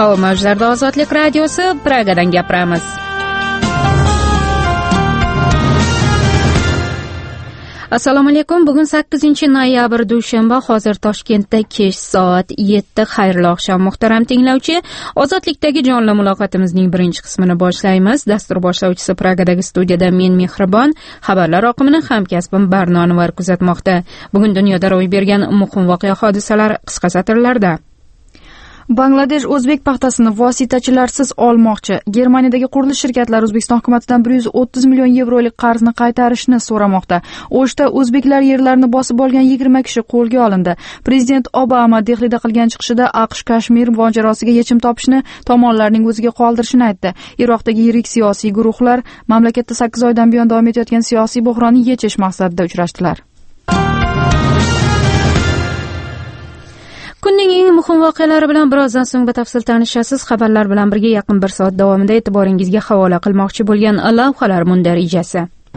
Havo mavjlarida Ozodlik radiosi, Pragadan gapiramiz. Assalomu alaykum. Bugun 8-noyabr dushanba. Hozir Toshkentda kech soat 7. Xayrli oqshom muhtaram tinglovchi. Ozodlikdagi jonli muloqotimizning birinchi qismini boshlaymiz. Dastur boshlovchisi Pragadagi studiyada men Mehribon, xabarlar oqimini hamkasbim Barno Anvar kuzatmoqda. Bugun dunyoda ro'y bergan muhim voqea hodisalar qisqa satrlarda. Bangladesh o'zbek paxtasini vositachilarsiz olmoqchi. Germaniyadagi qurilish shirkatlari O'zbekiston hukumatidan 130 million yevrolik qarzni qaytarishni so'ramoqda. O'shda o'zbeklar yerlarini bosib olgan 20 kishi qo'lga olindi. Prezident Obama Dehlida qilgan chiqishida AQSh Kashmir mojarosiga yechim topishni tomonlarning o'ziga qoldirishini aytdi. Iroqdagi yirik siyosiy guruhlar mamlakatda 8 oydan buyon davom etayotgan siyosiy buhronni yechish maqsadida uchrashdilar. Kunning eng muhim voqealari bilan birozdan so'ng batafsil tanishasiz. Xabarlar bilan birga yaqin 1 soat davomida e'tiboringizga havola qilmoqchi bo'lgan lavhalar mundarijasi.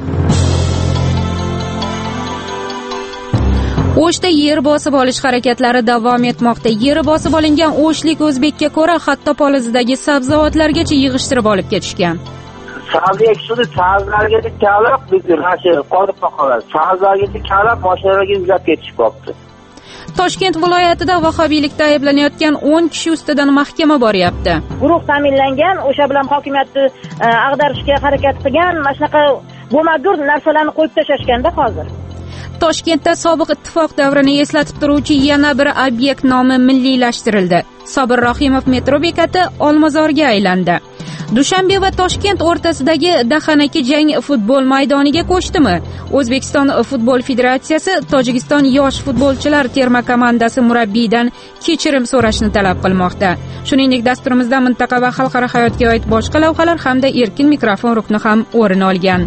O'shda yer bosib olish harakatlari davom etmoqda. Yeri bosib olingan o'shlik o'zbekka ko'ra hatto polizidagi sabzavotlargacha yig'ishtirib olib ketishgan. Sabzi eksporti sabzilarga kalab qolib qoladi. Sabzilarga kalab mashinalarga yuzlab ketishmoqda. Toshkent viloyatida vahobiylikda ayblanayotgan 10 kishi ustidan mahkama boryapti. Guruh ta'minlangan, o'sha bilan hokimiyatni ag'darishga harakat qilgan, mana shunaqa bo'lmagur narsalarni qo'yib tashashganda hozir. Toshkentda sobiq ittifoq davrini eslatib turuvchi yana bir obyekt nomi milliylashtirildi. Sobir Rohimov metro bekati Olmazorga aylandi. Dushanbe va Toshkent o'rtasidagi dahanaki jang futbol maydoniga ko'chdimi? O'zbekiston futbol federatsiyasi Tojikiston yosh futbolchilar terma komandasi murabbiydan kechirim so'rashni talab qilmoqda. Shuningdek, dasturimizda mintaqa va xalqaro hayotga oid boshqa lavhalar hamda erkin mikrofon rukni ham o'rin olgan.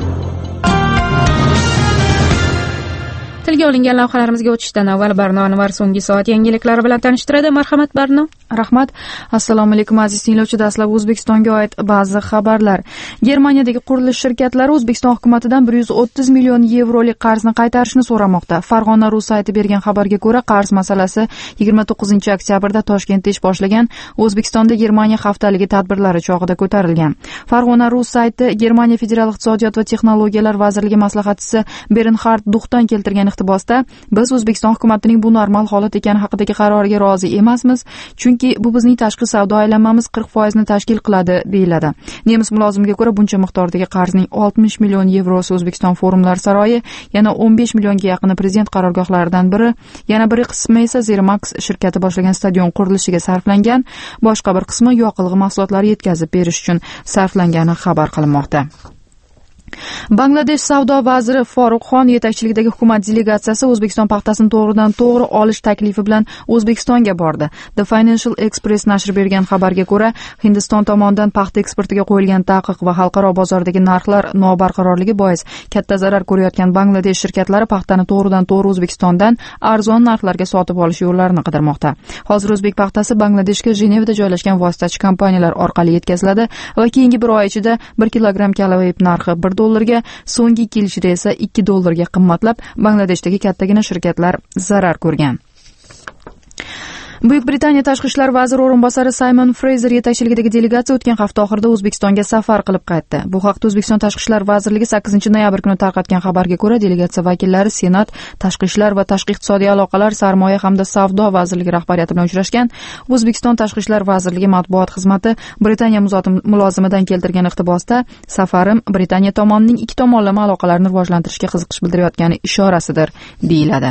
Tilga olingan lavhalarimizga o'tishdan avval Barno Anvar so'nggi soat yangiliklari bilan tanishtiradi. Marhamat Barno. Rahmat. Assalomu alaykum aziz tinglovchi. Dastlab O'zbekistonga oid ba'zi xabarlar. Germaniyadagi qurilish shirkatlari O'zbekiston hukumatidan 130 million yevrolik qarzni qaytarishni so'ramoqda. Farg'ona.ru sayti bergan xabarga ko'ra, qarz masalasi 29 oktyabrda Toshkentda ish boshlagan O'zbekistonda Germaniya haftaligi tadbirlari chog'ida ko'tarilgan. Farg'ona.ru sayti Germaniya federal iqtisodiyot va texnologiyalar vazirligi maslahatchisi Bernhard Duxdan keltirgan iqtibosda, biz O'zbekiston hukumatining bu normal holat ekani haqidagi qaroriga rozi emasmiz, chunki bu bizning tashqi savdo aylanmamiz 40% ni tashkil qiladi, deyiladi. Nemis mulozimiga ko'ra, buncha miqdordagi qarzning 60 million yevrosi O'zbekiston forumlar saroyi, yana 15 millionga yaqini prezident qarorgohlaridan biri, yana bir qismi esa Zermax shirkati boshlagan stadion qurilishiga sarflangan, boshqa bir qismi yoqilg'i mahsulotlari yetkazib berish uchun sarflangani xabar qilinmoqda. Bangladesh savdo vaziri Foruqxon yetakchiligidagi hukumat delegatsiyasi O'zbekiston paxtasini to'g'ridan to'g'ri olish taklifi bilan O'zbekistonga bordi. The Financial Express nashri bergan xabarga ko'ra, Hindiston tomonidan paxta eksportiga qo'yilgan taqiq va xalqaro bozordagi narxlar nobarqarorligi bois katta zarar ko'rayotgan Bangladesh shirkatlari paxtani to'g'ridan to'g'ri O'zbekistondan arzon narxlarga sotib olish yo'llarini qidirmoqda. Hozir o'zbek paxtasi Bangladeshga Jenevada joylashgan vositachi kompaniyalar orqali yetkaziladi va keyingi bir oy ichida 1 kilogramm kalavayib narxi $1, so'nggi 2 yil ichida esa $2 qimmatlab, Bangladeshdagi kattagina shirkatlar zarar ko'rgan. Buyuk Britaniya tashqi ishlar vaziri o'rinbosari Simon Fraser yetakchiligidagi delegatsiya o'tgan hafta oxirida O'zbekistonga safar qilib qaytdi. Bu haqda O'zbekiston tashqi ishlar vazirligi 8-noyabr kuni tarqatgan xabarga ko'ra, delegatsiya vakillari Senat, tashqi ishlar va tashqi iqtisodiy aloqalar, sarmoya hamda savdo vazirligi rahbariyati bilan uchrashgan. O'zbekiston tashqi ishlar vazirligi matbuot xizmati Britaniya mulozimidan keltirgan iqtibosda, safarim Britaniya tomonining ikki tomonlama aloqalarni rivojlantirishga qiziqish bildirayotgani ishorasidir, deyiladi.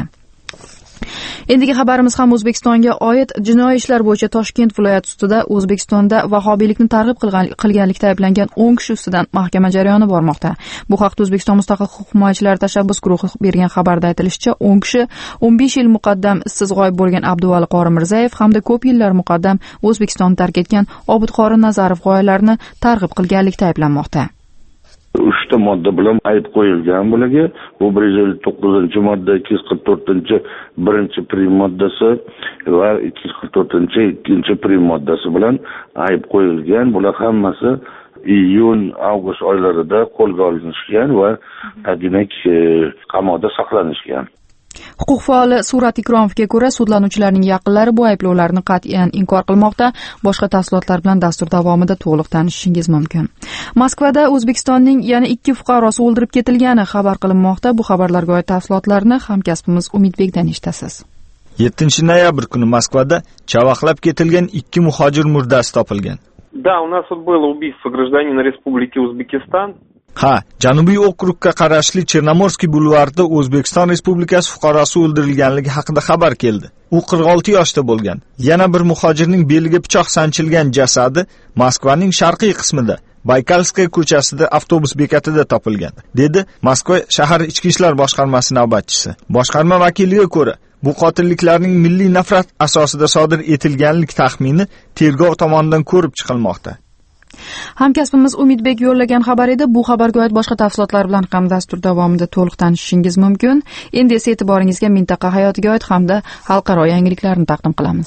Endigi xabarimiz ham O'zbekistonga oid. Jinoiy ishlar bo'yicha Toshkent viloyat sudida O'zbekistonda vahobiylikni targ'ib qilganlikda ayblangan 10 kishi ustidan mahkama jarayoni bormoqda. Bu haqda O'zbekiston mustaqil huquq himoyachilari tashabbus guruhi bergan xabarda aytilishicha, 10 kishi 15 yil muqaddam ishsiz g'oyib bo'lgan Abduvali Qori Mirzayev hamda ko'p yillar muqaddam O'zbekistonni tark etgan Obidqori Nazarov g'oyalarini targ'ib qilganlikda ayblanmoqda. 3 modda bilan ayb qo'yilgan bularga. Bu 159-modda, 244-birinchi prim moddasi va 244-ikkinchi prim moddasi bilan ayb qo'yilgan. Bular hammasi iyun-avgust oylarida qo'lga olinishgan va demak qamoqda saqlanishgan. Huquq faoli Surat Ikromovga ko'ra, sudlanuvchilarning yaqinlari bu ayblovlarni qat'iyan inkor qilmoqda. Boshqa tafsilotlar bilan dastur davomida to'liq tanishishingiz mumkin. Moskvada O'zbekistonning yana 2 fuqarosi o'ldirib ketilgani xabar qilinmoqda. Bu xabarlarga oid tafsilotlarni hamkasbimiz Umidbekdan eshitasiz. 7 kuni Moskvada chavaqlab ketilgan 2 muhojir murdasi topilgan. Да, у нас вот было убийство гражданина Республики Узбекистан. Ha, Janubiy okrugga qarashli Chernamorskiy bulvarida O'zbekiston Respublikasi fuqarosi o'ldirilganligi haqida xabar keldi. U 46 yoshda bo'lgan. Yana bir muhojirning beliga pichoq sanchilgan jasadi Moskvaning sharqiy qismida Baykalskaya ko'chasida avtobus bekatida topilgan, dedi Moskva shahar ichki ishlar boshqarmasi navbatchisi. Boshqarma vakiliga ko'ra, bu qotilliklarning milliy nafrat asosida sodir etilganlik taxmini tergov tomonidan ko'rib chiqilmoqda. Hamkasbimiz Umidbek yo'llagan xabar edi. Bu xabarga oid boshqa tafsilotlar bilan ham dastur davomida to'liq tanishishingiz mumkin. Endi esa e'tiboringizga mintaqa hayotiga oid hamda xalqaro yangiliklarni taqdim qilamiz.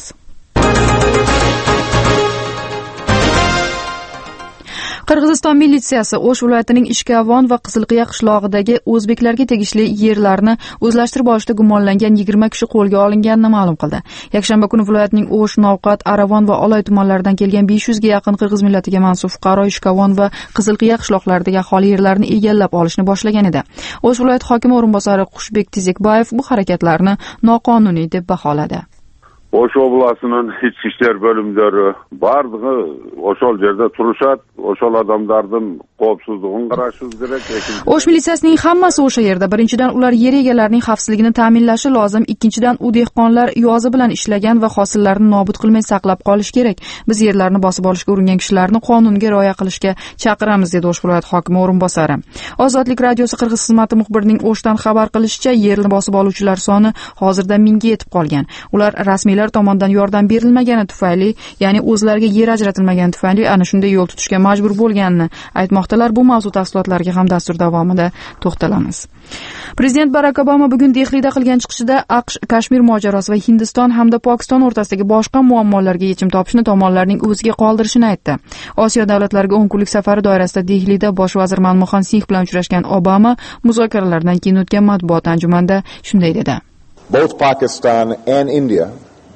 Qirg'iziston militsiyasi O'sh viloyatining Ishkavon va Qizilqiya qishlog'idagi o'zbeklarga tegishli yerlarni o'zlashtirib olishda gumonlangan 20 kishi qo'lga olinganini ma'lum qildi. Yakshanba kuni viloyatning O'sh, Novqat, Aravon va Oloy tumanlaridan kelgan 500 ga yaqin qirg'iz millatiga mansub fuqaro Ishkavon va Qizilqiya qishloqlaridagi aholi yerlarini egallab olishni boshlagan edi. O'sh viloyat hokimi o'rinbosari Qushbek Tizekbayev bu harakatlarni noqonuniy deb baholadi. O'sh oblasining ichki ishlar bo'limlari barlig'i o'shol yerda turishadi. O'shol odamlarning qopsizligini qarashingiz kerak. O'sh militsiyasining hammasi o'sha yerda. Birinchidan, ular yer egalarining xavfsizligini ta'minlashi lozim. Ikkinchidan, u dehqonlar yozi bilan ishlagan va hosillarni nobud qilmay saqlab qolish kerak. Biz yerlarni bosib olishga uringan kishilarni qonunga rioya qilishga chaqiramiz, dedi O'sh viloyat hokimi o'rinbosari. Ozodlik radiosi Qirg'iz xizmati muxbirining O'shdan xabar qilishicha, yerni bosib oluvchilar soni hozirda 1000 ga yetib qolgan. Ular rasmiylar tomonidan yordam berilmagani tufayli, ya'ni o'zlariga yer ajratilmagani tufayli ana shunday yo'l tutishga majbur bo'lganini aytmoqdalar. Bu mavzu tafsilotlariga ham dastur davomida to'xtalamiz. Prezident Barak Obama bugun Dehlida qilgan chiqishida AQSh Kashmir mojarosi va Hindiston hamda Pokiston o'rtasidagi boshqa muammolarga yechim topishni tomonlarning o'ziga qoldirishini aytdi. Osiyo davlatlariga 10 kunlik safari doirasida Dehlida bosh vazir Manmohan Singh bilan uchrashgan Obama muzokaralardan keyin o'tgan matbuot anjumanida shunday dedi. Both Pakistan and India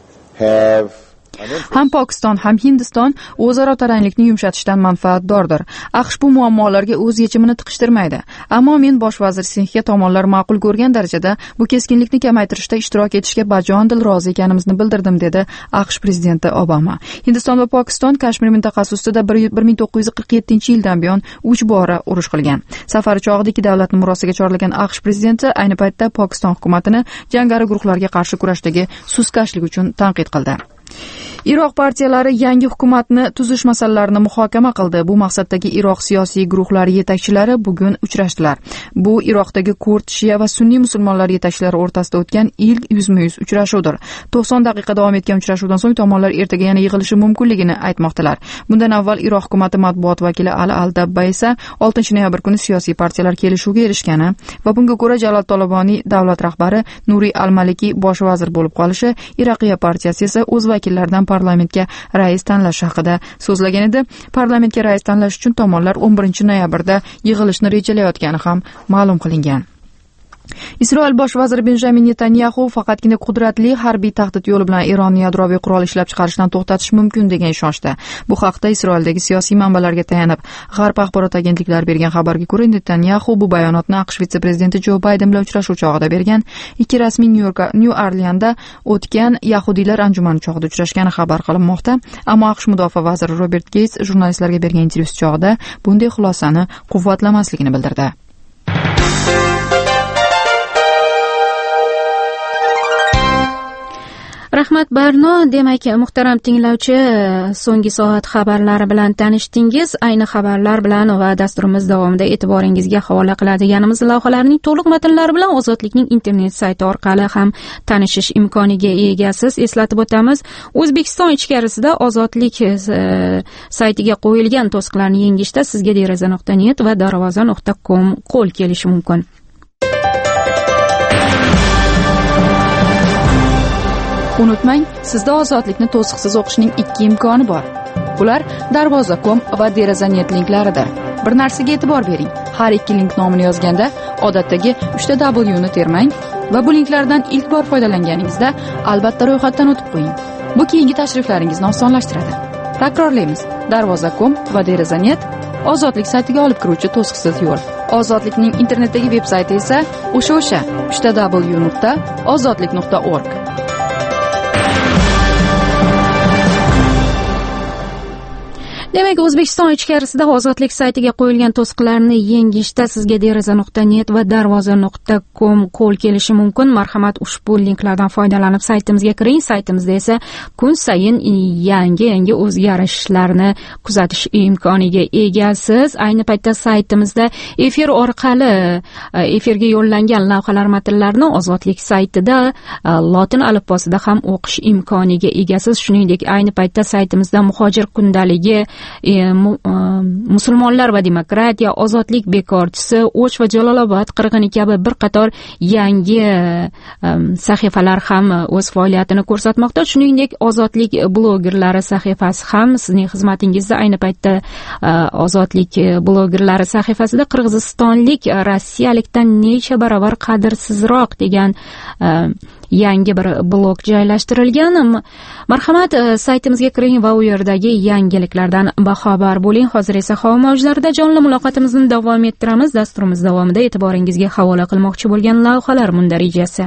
ham Pokiston ham Hindiston o'zaro taranglikni yumshatishdan manfaatdordir. AQSh bu muammolarga o'z yechimini tiqishtirmaydi. Ammo men bosh vazir Singhga tomonlar ma'qul ko'rgan darajada bu keskinlikni kamaytirishda ishtirok etishga bajonidil rozi ekanimizni bildirdim, dedi AQSh prezidenti Obama. Hindiston va Pokiston Kashmir mintaqasi ustida 1947-yildan buyon 3 bora urush qilgan. Safar chog'ida ikki davlatni murosiga chorlagan AQSh prezidenti ayni paytda Pokiston hukumatini jangari guruhlarga qarshi kurashdagi sustkashlik uchun tanqid qildi. Iroq partiyalari yangi hukumatni tuzish masalalarini muhokama qildi. Bu maqsaddagi Iroq siyosiy guruhlari yetakchilari bugun uchrashdilar. Bu Iroqdagi kurd, shia va sunniy musulmonlar yetakchilari o'rtasida o'tgan ilk yuzma-yuz uchrashuvdir. 90 daqiqa davom etgan uchrashuvdan so'ng tomonlar ertaga yana yig'ilishi mumkinligini aytmoqdalar. Bundan avval Iroq hukumati matbuot vakili Ali Al-Dabba esa 6-noyabr kuni siyosiy partiyalar kelishuvga erishgani va bunga ko'ra Jalol Toliboniy davlat rahbari Nuri Al-Maliki bosh vazir bo'lib qolishi, Iraqiya partiyasi esa o'z vakillaridan parlamentga rais tanlash haqida so'zlagan edi. Parlamentga rais tanlash uchun tomonlar 11-noyabrda yig'ilishni rejalayotgani ham ma'lum qilingan. Isroil bosh vaziri Benjamin Netanyahu faqatgina qudratli harbiy tahdid yo'li bilan Ironni yadroviy qurol ishlab chiqarishdan to'xtatish mumkin degan ishonchda. Bu haqda Isroildagi siyosiy manbalarga tayanib, G'arb axborot agentliklari bergan xabarga ko'ra, Netanyahu bu bayonotni AQSh vitse-prezidenti Jo Bayden bilan uchrashuv chog'ida bergan. Ikki rasmiy New Orleanda o'tgan yahudiylar anjumani chog'ida uchrashgani xabar qilinmoqda. Ammo AQSh mudofaa vaziri Robert Gates jurnalistlarga bergan intervyusi chog'ida bunday xulosani quvvatlamasligini bildirdi. Rahmat Barno, demak, muhtaram tinglovchi, so'nggi soat xabarlari bilan tanishdingiz. Ayni xabarlar bilan va dasturimiz davomida e'tiboringizga havola qiladiganimiz lavhalarning to'liq matnlari bilan Ozodlikning internet sayti orqali ham tanishish imkoniga egasiz. Eslatib o'tamiz, O'zbekiston ichkarisida Ozodlik saytiga qo'yilgan to'siqlarni yengishda sizga deraza.net va darvoza.com qo'l kelishi mumkin. Unutmang, sizda Ozodlikni to'siqsiz o'qishning 2 imkoni bor. Ular darvoza.com va deraza.net linklarida. Bir narsaga e'tibor bering. Har ikki link nomini yozganda odatdagi 3 ta W ni termang. va bu linklardan ilk bor foydalanganingizda albatta ro'yxatdan o'tib qo'ying. Bu keyingi tashriflaringizni osonlashtiradi. Takrorlaymiz: darvoza.com va deraza.net ozodlik saytiga olib kiruvchi to'siqsiz yo'l. Ozodlikning internetdagi veb-sayti esa o'sha www.ozodlik.org. Demak, O'zbekiston ichkarisida ozodlik saytiga qo'yilgan to'siqlarni yengishda sizga deraza.net va darvoza.com qo'l kelishi mumkin. Marhamat, ushbu linklardan foydalanib saytimizga kiring. Saytimizda esa kun sayin yangi o'zgarishlarni kuzatish imkoniga egasiz. Ayni paytda saytimizda efir orqali efirga yo'llangan lavhalar matnlarini ozodlik saytida lotin alifbosida ham o'qish imkoniga egasiz. Shuningdek, ayni paytda saytimizda muhojir kundaligi, musulmonlar va demokratiya, ozodlik bekorchisi, O'ch va Jalolobod qirg'ini kabi bir qator yangi sahifalar ham o'z faoliyatini ko'rsatmoqda. Shuningdek, ozodlik blogerlari sahifasi ham sizning xizmatingizda. Ayni paytda ozodlik blogerlari sahifasida qirg'izistonlik rossiyalikdan necha barobar qadrsizroq degan yangi bir blog joylashtirilgan. Marhamat, saytimizga kiring va u yerdagi yangiliklardan baxabar bo'ling. Hozir esa havo mavjlarida jonli muloqotimizni davom ettiramiz. Dasturimiz davomida e'tiboringizga havola qilmoqchi bo'lgan lavhalar mundarijasi.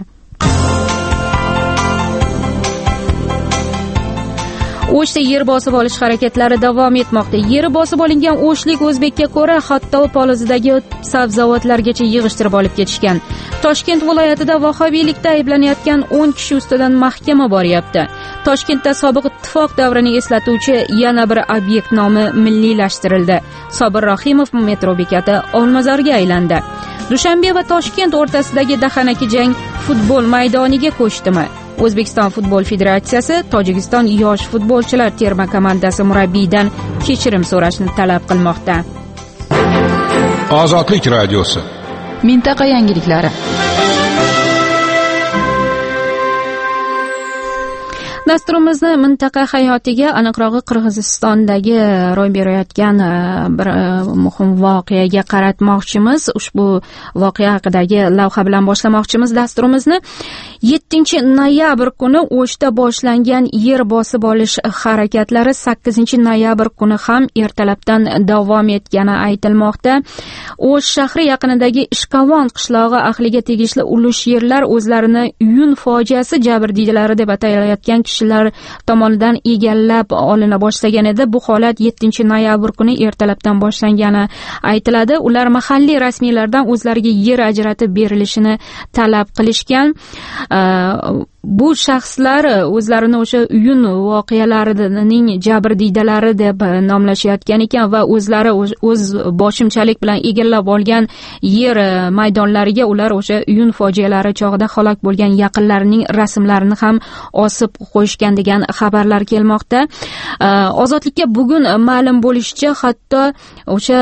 O'shda yer bosib olish harakatlari davom etmoqda. Yeri bosib olingan O'shlik o'zbekka ko'ra hatto polizidagi sabzavotlargacha yig'ishtirib olib ketishgan. Toshkent viloyatida vahobiylikda ayblanayotgan 10 kishi ustidan mahkama boryapti. Toshkentda sobiq ittifoq davrini eslatuvchi yana bir obyekt nomi milliylashtirildi. Sobir Rahimov metro bekati Olmazorga aylandi. Dushanbe va Toshkent o'rtasidagi dahanaki jang futbol maydoniga ko'chdimi? O'zbekiston futbol federatsiyasi Tojikiston yosh futbolchilar terma komandasi murabbiyidan kechirim so'rashni talab qilmoqda. Ozodlik radiosi. Mintaqa yangiliklari. Dasturimizni mintaqa hayotiga, aniqrog'i Qirg'izistondagi ro'y berayotgan bir muhim voqeaga qaratmoqchimiz. Ushbu voqea haqidagi lavha bilan boshlamoqchimiz dasturimizni. 7-noyabr kuni O'shda boshlangan yer bosib olish harakatlari 8-noyabr kuni ham ertalabdan davom etgani aytilmoqda. O'sh shahri yaqinidagi Ishqavon qishlog'i ahliga tegishli ulush yerlar o'zlarini Uyun fojiasi jabrdiydalari deb atalayotgan kishilar tomonidan egallab olina boshlagan edi. Bu holat 7-noyabr kuni ertalabdan boshlangani aytiladi. Ular mahalliy rasmiylardan o'zlariga yer ajratib berilishini talab qilishgan. Bu shaxslar o'zlarini o'sha Uyun voqealarining jabrdiydalari deb nomlashayotgan ekan va o'zlari o'z boshimchalik bilan egallab olgan yer maydonlariga ular o'sha Uyun fojialari chog'ida halok bo'lgan yaqinlarining rasmlarini ham osib qo'yishgan degan xabarlar kelmoqda. Ozodlikka bugun ma'lum bo'lishicha, hatto o'sha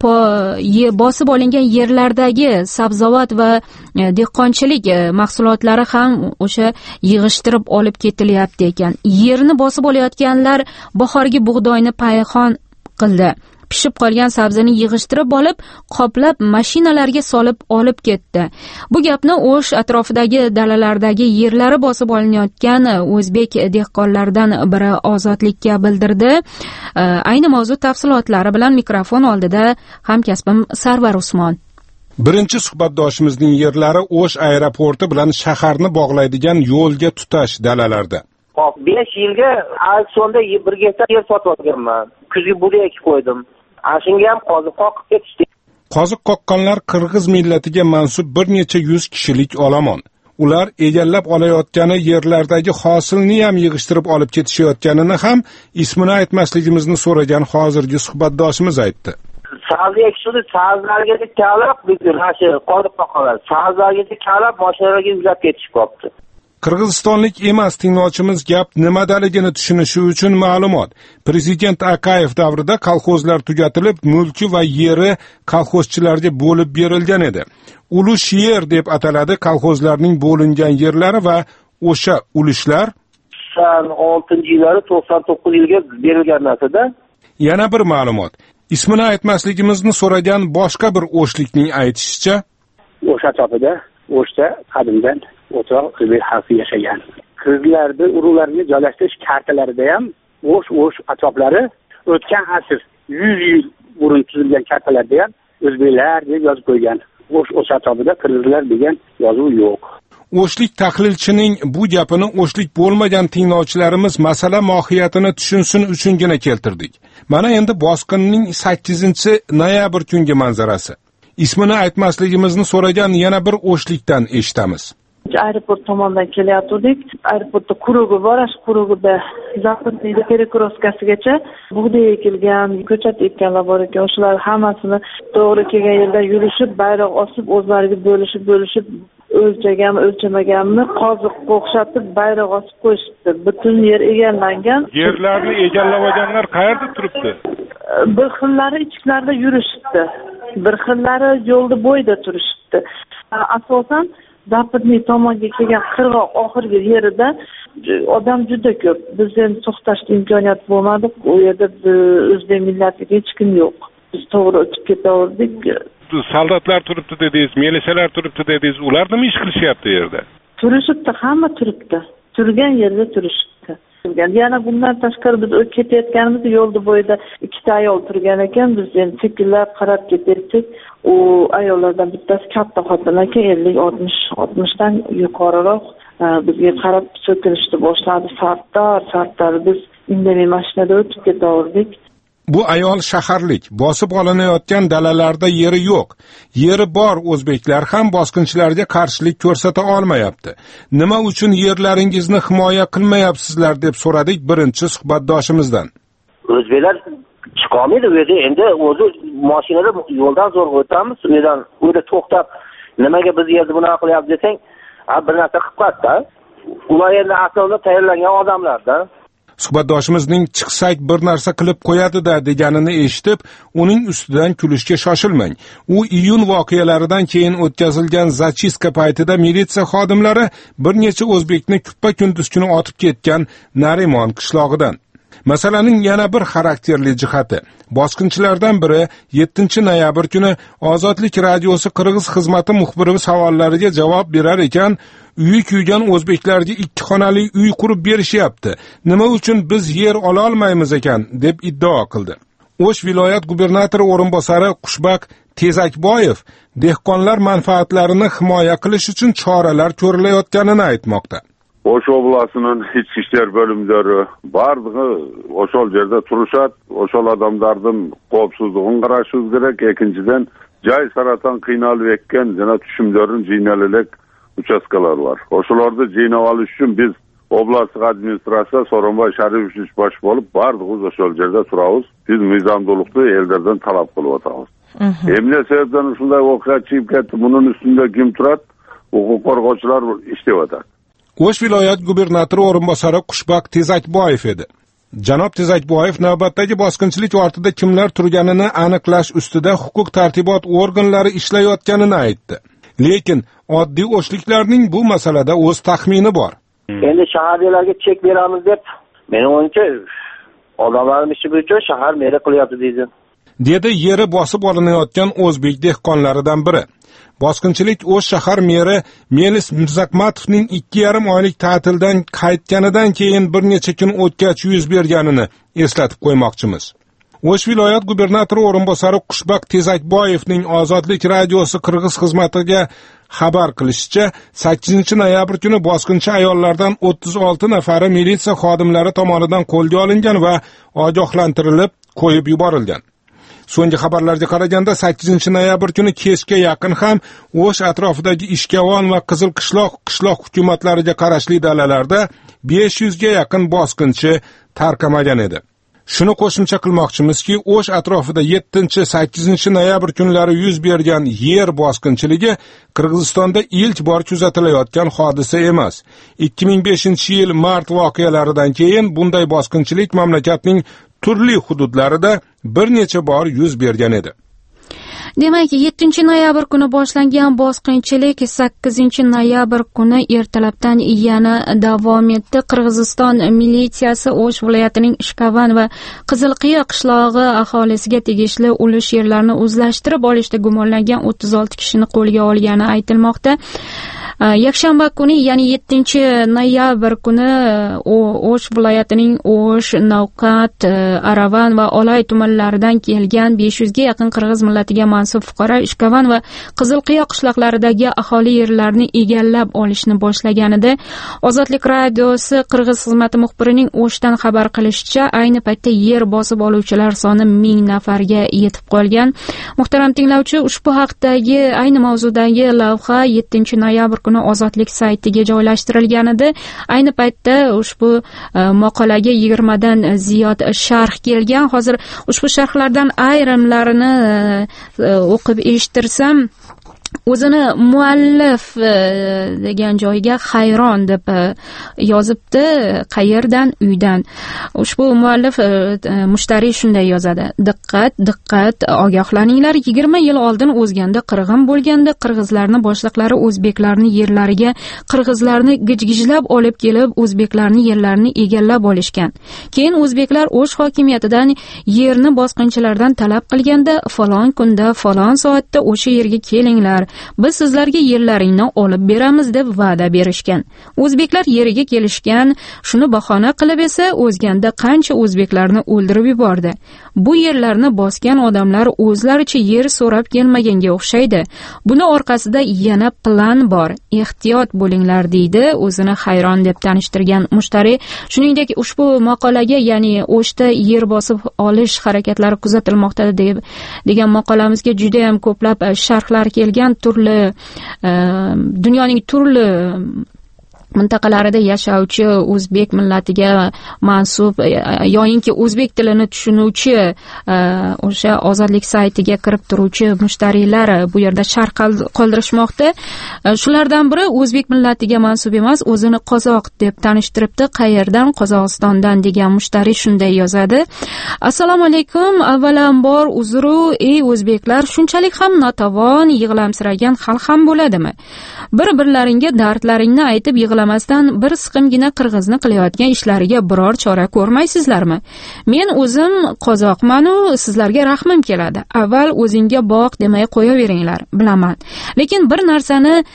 bosib olingan yerlardagi sabzavot va dehqonchilik mahsulotlari ham o'sha yig'ishtirib olib ketilyapti ekan. Yerni bosib olayotganlar bahorgi bug'doyni payhon qildi. Pishib qolgan sabzini yig'ishtirib olib, qoplab mashinalarga solib olib ketdi. Bu gapni O'sh atrofidagi dalalardagi yerlari bosib olinayotgan o'zbek dehqonlaridan biri Ozodlikka bildirdi. Ayni mavzu tafsilotlari bilan mikrofon oldida hamkasbim Sarvar Usmon. Birinchi suhbatdoshimizning yerlari O'sh aeroporti bilan shaharni bog'laydigan yo'lga tutash dalalarda. 5 yilga auksionda 1 gektar yer sotib olganman. Kuzgi buğday ekib qo'ydim. Shunga ham qoziq qoqib ketishdi. Qoziq qoqqanlar qirg'iz millatiga mansub bir necha yuz kishilik olomon. Ular egallab olayotgani yerlardagi hosilni ham yig'ishtirib olib ketishayotganini ham ismini aytmasligimizni so'ragan hozirgi suhbatdoshimiz aytdi. Sabzi ekishdi, sabzlarga kalab rashi qolib qoladi. Sabzlarga kalab mashinalarga yuzlab ketishib qolibdi. Qirg'izistonlik emas tinglovchimiz gap nimadaligini tushunishi uchun ma'lumot. Prezident Akayev davrida kolxozlar tugatilib, mulki va yeri kolxozchilarga bo'lib berilgan edi. Ulush yer deb ataladi kolxozlarning bo'lingan yerlari va o'sha ulushlar 96-yillari 99-yilga berilgan narsada. Yana bir ma'lumot. Ismini aytmasligimizni so'ragan boshqa bir o'shlikning aytishicha, o'sha chopida O'shda qadimdan o'ta o'zbek xalqi yashagan. Qizlarni urug'larni joylashtirish kartalarida ham O'sh atroplari o'tgan asr 100 yil burun tuzilgan kartalarda ham o'zbeklar deb yozib qo'ygan. O'sh atrofida qirg'izlar degan yozuv yo'q. O'shlik tahlilchining bu gapini o'shlik bo'lmagan tinglovchilarimiz masala mohiyatini tushunsin uchungina keltirdik. Mana endi bosqinning 8-noyabr kungi manzarasi. Ismini aytmasligimizni so'ragan yana bir o'shlikdan eshitamiz. Aeroport tomondan kelayotgandik. Aeroportda qurugi bor, qurugida Zapotniyda Perekrovskasigacha bug'doy ekilgan, ko'chat ekkanlar bor ekan. O'shalar hammasini to'g'ri kelgan yerda yurishib, bayroq osib, o'zlariga bo'lishib o'lchamaganmi, qoziq qo'qshatib, bayroq osib qo'yishibdi. Butun yer egallangan. Yerlarni egallab olganlar qayerda turibdi? Bir xillari ichkilarda yurishibdi. Bir xillari yo'lda bo'yida turishibdi. Asosan Zapotniy tomonga kelgan qirg'oq oxirgi yerida odam juda ko'p. Biz endi to'xtashga imkoniyat bo'lmadi. U yerda o'zbek millatiga hech kim yo'q. Biz to'g'ri o'tib ketaverdik. Soldatlar turibdi dedingiz, militsiyalar turibdi dedingiz. Ular nima ish qilishyapti yerda? Turishibdi, hamma turibdi. Turgan yerda turishibdi. Yana bundan tashqari biz o'tib ketayotganimizda yo'lda bo'yida ikkita ayol turgan ekan. Biz endi sekinlab qarab ketdik. U ayollardan bittasi katta xotin ekan, 50-60 dan yuqoriroq. Bizga qarab so'kinishni boshladi. Sartar biz indamay mashinada o'tib ketaverdik. Bu ayol shaharlik, bosib olinayotgan dalalarda yeri yo'q. Yeri bor o'zbeklar ham bosqinchilarga qarshilik ko'rsata olmayapti. Nima uchun yerlaringizni himoya qilmayapsizlar deb so'radik birinchi suhbatdoshimizdan. O'zbeklar chiqolmaydi bu yerda, endi o'zi mashinada yo'ldan zo'r o'tamiz, uyda to'xtab, nimaga biz yerda bunaqa qilyapmiz desang, bir narsa qilib qo'yadi-da. Ular endi aslida tayyorlangan odamlar-da. Suhbatdoshimizning chiqsak bir narsa qilib qo'yadi-da deganini eshitib, uning ustidan kulishga shoshilmang. U iyun voqealaridan keyin o'tkazilgan zachiska paytida militsiya xodimlari bir necha o'zbekni kuppa-kunduz kuni otib ketgan Narimon qishlog'idan. Masalaning yana bir xarakterli jihati. Bosqinchilardan biri 7-noyabr kuni Ozodlik radiosi Qirg'iz xizmati muxbiri savollariga javob berar ekan, uyi kuygan o'zbeklarga 2 xonali uy qurib berishyapti. Nima uchun biz yer ola olmaymiz ekan deb iddao qildi. O'sh viloyat gubernatori o'rinbosari Qushbaq Tezakboyev dehqonlar manfaatlarini himoya qilish uchun choralar ko'rilayotganini aytmoqda. O'sh oblasining ichki ishlar bo'limlari barlig'i o'sha yerda turishadi. O'sha odamlarning qo'psizligini qarashimiz kerak. Ikkinchidan, joy saratan qiynalib ekkan yana tushumlarning jinalilik uchastkalar var. O'shalarda jinab olish uchun biz oblastlik administratsiya So'ronboy Sharifovich bosh bo'lib barlig'i o'sha yerda turamiz. Biz mizondulukni ellardan talab qilib o'tamiz. Emne sebepten shunday voqea chiqib ketdi. Buning ustida kim turadi? Huquq qo'rg'ovchilar ishlayapti. O'sh viloyat gubernatori o'rinbosari Qushbaq Tezakboyev edi. Janob Tezakboyev navbatdagi bosqinchilik ortida kimlar turganini aniqlash ustida huquq tartibot organlari ishlayotganini aytdi. Lekin oddiy o'shliklarning bu masalada o'z taxmini bor. Endi shaharlarga chek beramiz deb, meni o'yimcha odamlarning ishi bo'yicha shahar meri qilyapti deydi. Dedi yeri bosib olinayotgan o'zbek dehqonlaridan biri. Bosqinchilik O'sh shahar meri Melis Mirzaqmatovning 2,5 oylik ta'tildan qaytganidan keyin bir necha kun o'tgach yuz berganini eslatib qo'ymoqchimiz. O'sh viloyat gubernatori o'rinbosari Qushbaq Tezakboyevning Ozodlik radiosi Qirg'iz xizmatiga xabar qilishicha, 8-noyabr kuni bosqinchi ayollardan 36 nafari militsiya xodimlari tomonidan qo'lga olingan va ogohlantirilib qo'yib yuborilgan. So'nggi xabarlarga qaraganda 8-noyabr kuni kechga yaqin ham O'sh atrofidagi Ishkavon va qishloq hukumatlariga qarashli dalalarda 500 ga yaqin bosqinchi tarqamagan edi. Shuni qo'shimcha qilmoqchimizki, O'sh atrofida 7-8-noyabr kunlari yuz bergan yer bosqinchiligi Qirg'izistonda ilk bor kuzatilayotgan hodisa emas. 2005-yil mart voqealaridan keyin bunday bosqinchilik mamlakatning turli hududlarida bir necha bor yuz bergan edi. Demak, 7-noyabr kuni boshlangan bosqinchilik 8-noyabr kuni ertalabdan yana davom etdi. Qirg'iziston militsiyasi O'sh viloyatining Ishkavan va Qizilqiya qishlog'i aholisiga tegishli ulush yerlarni o'zlashtirib olishda gumonlangan 36 kishini qo'lga olgani aytilmoqda. Yakshanba kuni, ya'ni 7-noyabr kuni O'sh viloyatining O'sh, Navqat, Aravan va Olay tumanlaridan kelgan 500 ga yaqin qirg'iz millatiga mansub fuqaro Ishkavan va Qizilqiya qishloqlaridagi aholi yerlarini egallab olishni boshlaganida Ozodlik radiosi Qirg'iz xizmati muxbirining O'shdan xabar qilishicha, ayni paytda yer bosib oluvchilar soni 1000 nafarga yetib qolgan. Muhtaram tinglovchi, ushbu haqdagi ayni mavzudagi lavha 7-noyabr kuni Ozodlik saytiga joylashtirilgan edi. Ayni paytda ushbu maqolaga 20 dan ziyod sharh kelgan. Hozir ushbu sharhlardan ayrimlarini o'qib eshittirsam, o'zini muallif degan joyiga hayron deb yozibdi. Qayerdan? Uydan. Ushbu muallif mushtariy shunday yozadi: diqqat, ogohlaninglar. 20 yil oldin o'zganda qirg'in bo'lganda qirg'izlarni boshliqlari o'zbeklarni yerlariga, qirg'izlarni gijgijlab olib kelib o'zbeklarni yerlarini egallab olishgan. Keyin o'zbeklar O'sh hokimiyatidan yerni bosqinchilardan talab qilganda, falon kunda, falon soatda o'sha yerga kelinglar, biz sizlarga yerlaringni olib beramiz deb va'da berishgan. O'zbeklar yeriga kelishgan. Shuni bahona qilib esa o'zganda qancha o'zbeklarni o'ldirib yubordi. Bu yerlarni bosgan odamlar o'zlaricha yer so'rab kelmaganga o'xshaydi. Buni orqasida yana plan bor. Ehtiyot bo'linglar, deydi o'zini hayron deb tanishtirgan mushtariy. Shuningdek, ushbu maqolaga, ya'ni O'shda yer bosib olish harakatlari kuzatilmoqda degan maqolamizga juda ham ko'plab sharhlar kelgan. Turli dunyoning turli mintaqalarida yashovchi o'zbek millatiga mansub yoyinki o'zbek tilini tushunuvchi o'sha Ozodlik saytiga kirib turuvchi mushtariylar bu yerda sharh qoldirishmoqda. Shulardan biri o'zbek millatiga mansub emas, o'zini qozoq deb tanishtiribdi. Qayerdan? Qozog'istondan degan mushtariy shunday yozadi: Assalomu alaykum. Avvalambor uzru, ey o'zbeklar, shunchalik ham notavon, yig'lamsiragan xalq ham bo'ladimi? Bir-birlaringga dardlaringni aytib yig'lamasdan bir siqimgina qirg'izni qilayotgan ishlariga biror chora ko'rmaysizlarmi? Men o'zim qozoqman-u, sizlarga rahmim keladi. Avval o'zingga boq demay qo'yaveringlar, bilaman. Lekin bir narsa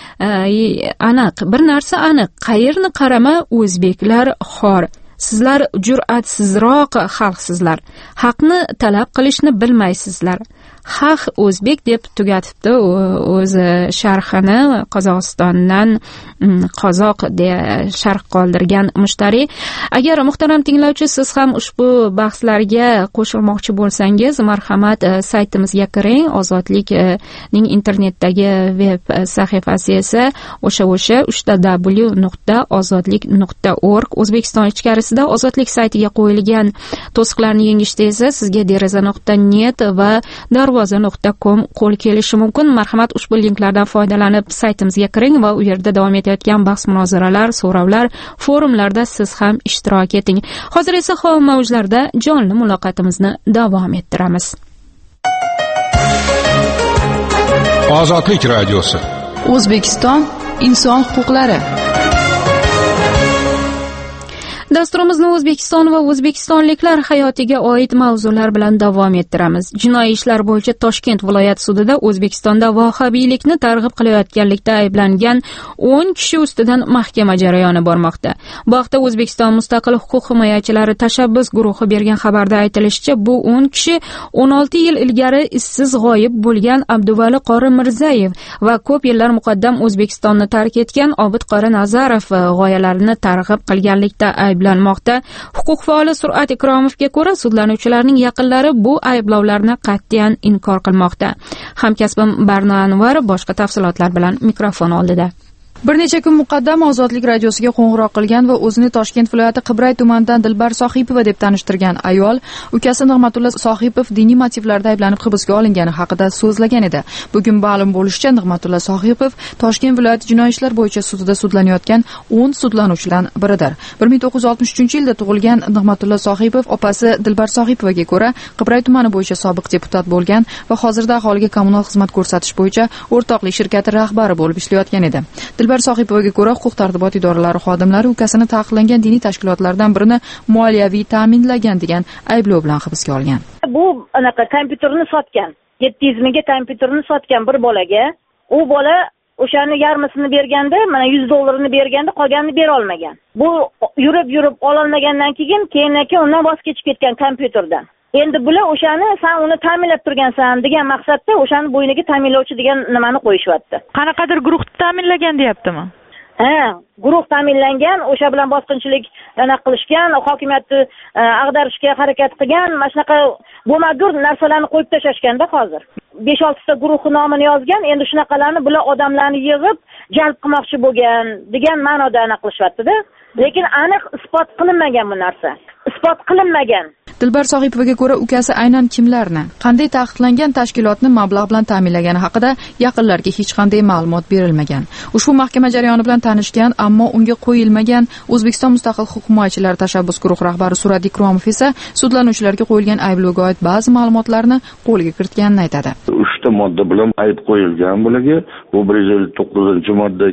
aniq, qayerni qarama o'zbeklar xor. Sizlar jur'atsizroq xalqsizlar. Haqni talab qilishni bilmaysizlar. Haq o'zbek deb tugatibdi o'zi sharhini. Qozog'istondan qozoq deya sharh qoldirgan mushtariy. Agar muhtaram tinglovchi, siz ham ushbu bahslarga qo'shilmoqchi bo'lsangiz, marhamat, saytimizga kiring. Ozodlikning internetdagi web sahifasi esa o'sha www.ozodlik.org. O'zbekiston ichkarisida Ozodlik saytiga qo'yilgan to'siqlarni yengishda esa sizga deraza.net va darvoza.com qo'l kelishi mumkin. Marhamat, ushbu linklardan foydalanib saytimizga kiring va u yerda davom etayotgan bahs munozaralar, so'rovlar, forumlarda siz ham ishtirok eting. Hozir esa havo mavjlarida jonli muloqotimizni davom ettiramiz. Ozodlik radiosi. O'zbekiston inson huquqlari. Dasturimizni O'zbekiston va o'zbekistonliklar hayotiga oid mavzular bilan davom ettiramiz. Jinoiy ishlar bo'yicha Toshkent viloyat sudida O'zbekistonda vahabiylikni targ'ib qilayotganlikda ayblangan 10 kishi ustidan mahkama jarayoni bormoqda. Bu haqda O'zbekiston mustaqil huquq himoyachilari tashabbus guruhi bergan xabarda aytilishicha, bu 10 kishi 16 yil ilgari izsiz g'oyib bo'lgan Abduvali Qori Mirzayev va ko'p yillar muqaddam O'zbekistonni tark etgan Obid Qori Nazarov g'oyalarini targ'ib qilganlikda ayblanmoqda. Huquq faoli Sur'at Ikromovga ko'ra, sudlanuvchilarning yaqinlari bu ayblovlarni qat'iyan inkor qilmoqda. Hamkasbim Barno Anvar boshqa tafsilotlar bilan mikrofon oldida. Bir necha kun muqaddam Ozodlik radiosiga qo'ng'iroq qilgan va o'zini Toshkent viloyati Qibray tumanidan Dilbar Sohipova deb tanishtirgan ayol ukasi Nig'matullo Sohipov diniy motivlarda ayblanib hibsga olingani haqida so'zlagan edi. Bugun ma'lum bo'lishicha, Nig'matullo Sohipov Toshkent viloyati jinoiy ishlar bo'yicha sudida sudlanayotgan 10 sudlanuvchidan biridir. 1963-yilda tug'ilgan Nig'matullo Sohipov opasi Dilbar Sohipovaga ko'ra Qibray tumani bo'yicha sobiq deputat bo'lgan va hozirda aholiga kommunal xizmat ko'rsatish bo'yicha o'rtoqlik shirkati rahbari bo'lib ishlayotgan edi. Dilbar Sohipovaga ko'ra, huquq-tartibot idoralari xodimlari ukasini taqiqlangan diniy tashkilotlardan birini moliyaviy ta'minlagan degan ayblov bilan hibsga olgan. Bu anaqa kompyuterni sotgan. 700 mingga kompyuterni sotgan bir bolaga. U bola o'shani yarmisini berganda, mana $100 berganda, qolganini bera olmagan. Bu yurib ololmagandan keyin undan voz kechib ketgan kompyuterdan. Endi bular o'shani sen uni ta'minlab turgansan degan maqsadda o'shani bo'yniga ta'minlovchi degan nimani qo'yishyapti. Qanaqadir guruh ta'minlagan deyaptimi? Guruh ta'minlangan, o'sha bilan bosqinchilik qilishgan, hokimiyatni ag'darishga harakat qilgan, mana shunaqa bo'lmagur narsalarni qo'yib tashashganda hozir. 5-6 ta guruh nomini yozgan, endi shunaqalarni bular odamlarni yig'ib jalb qilmoqchi bo'lgan degan ma'noda qilishyapti-da. Lekin aniq isbot qilinmagan bu narsa. Isbot qilinmagan. Dilbar Sohipovaga ko'ra, ukasi aynan kimlarni, qanday taqiqlangan tashkilotni mablag' bilan ta'minlagani haqida yaqinlarga hech qanday ma'lumot berilmagan. Ushbu mahkama jarayoni bilan tanishgan, ammo unga qo'yilmagan O'zbekiston Mustaqil huquq himoyachilari tashabbus guruh rahbari Surat Ikromov esa sudlanuvchilarga qo'yilgan ayblovga oid ba'zi ma'lumotlarni qo'lga kiritganini aytadi. 3 ta modda bilan ayb qo'yilgan bularga. Bu 159-modda,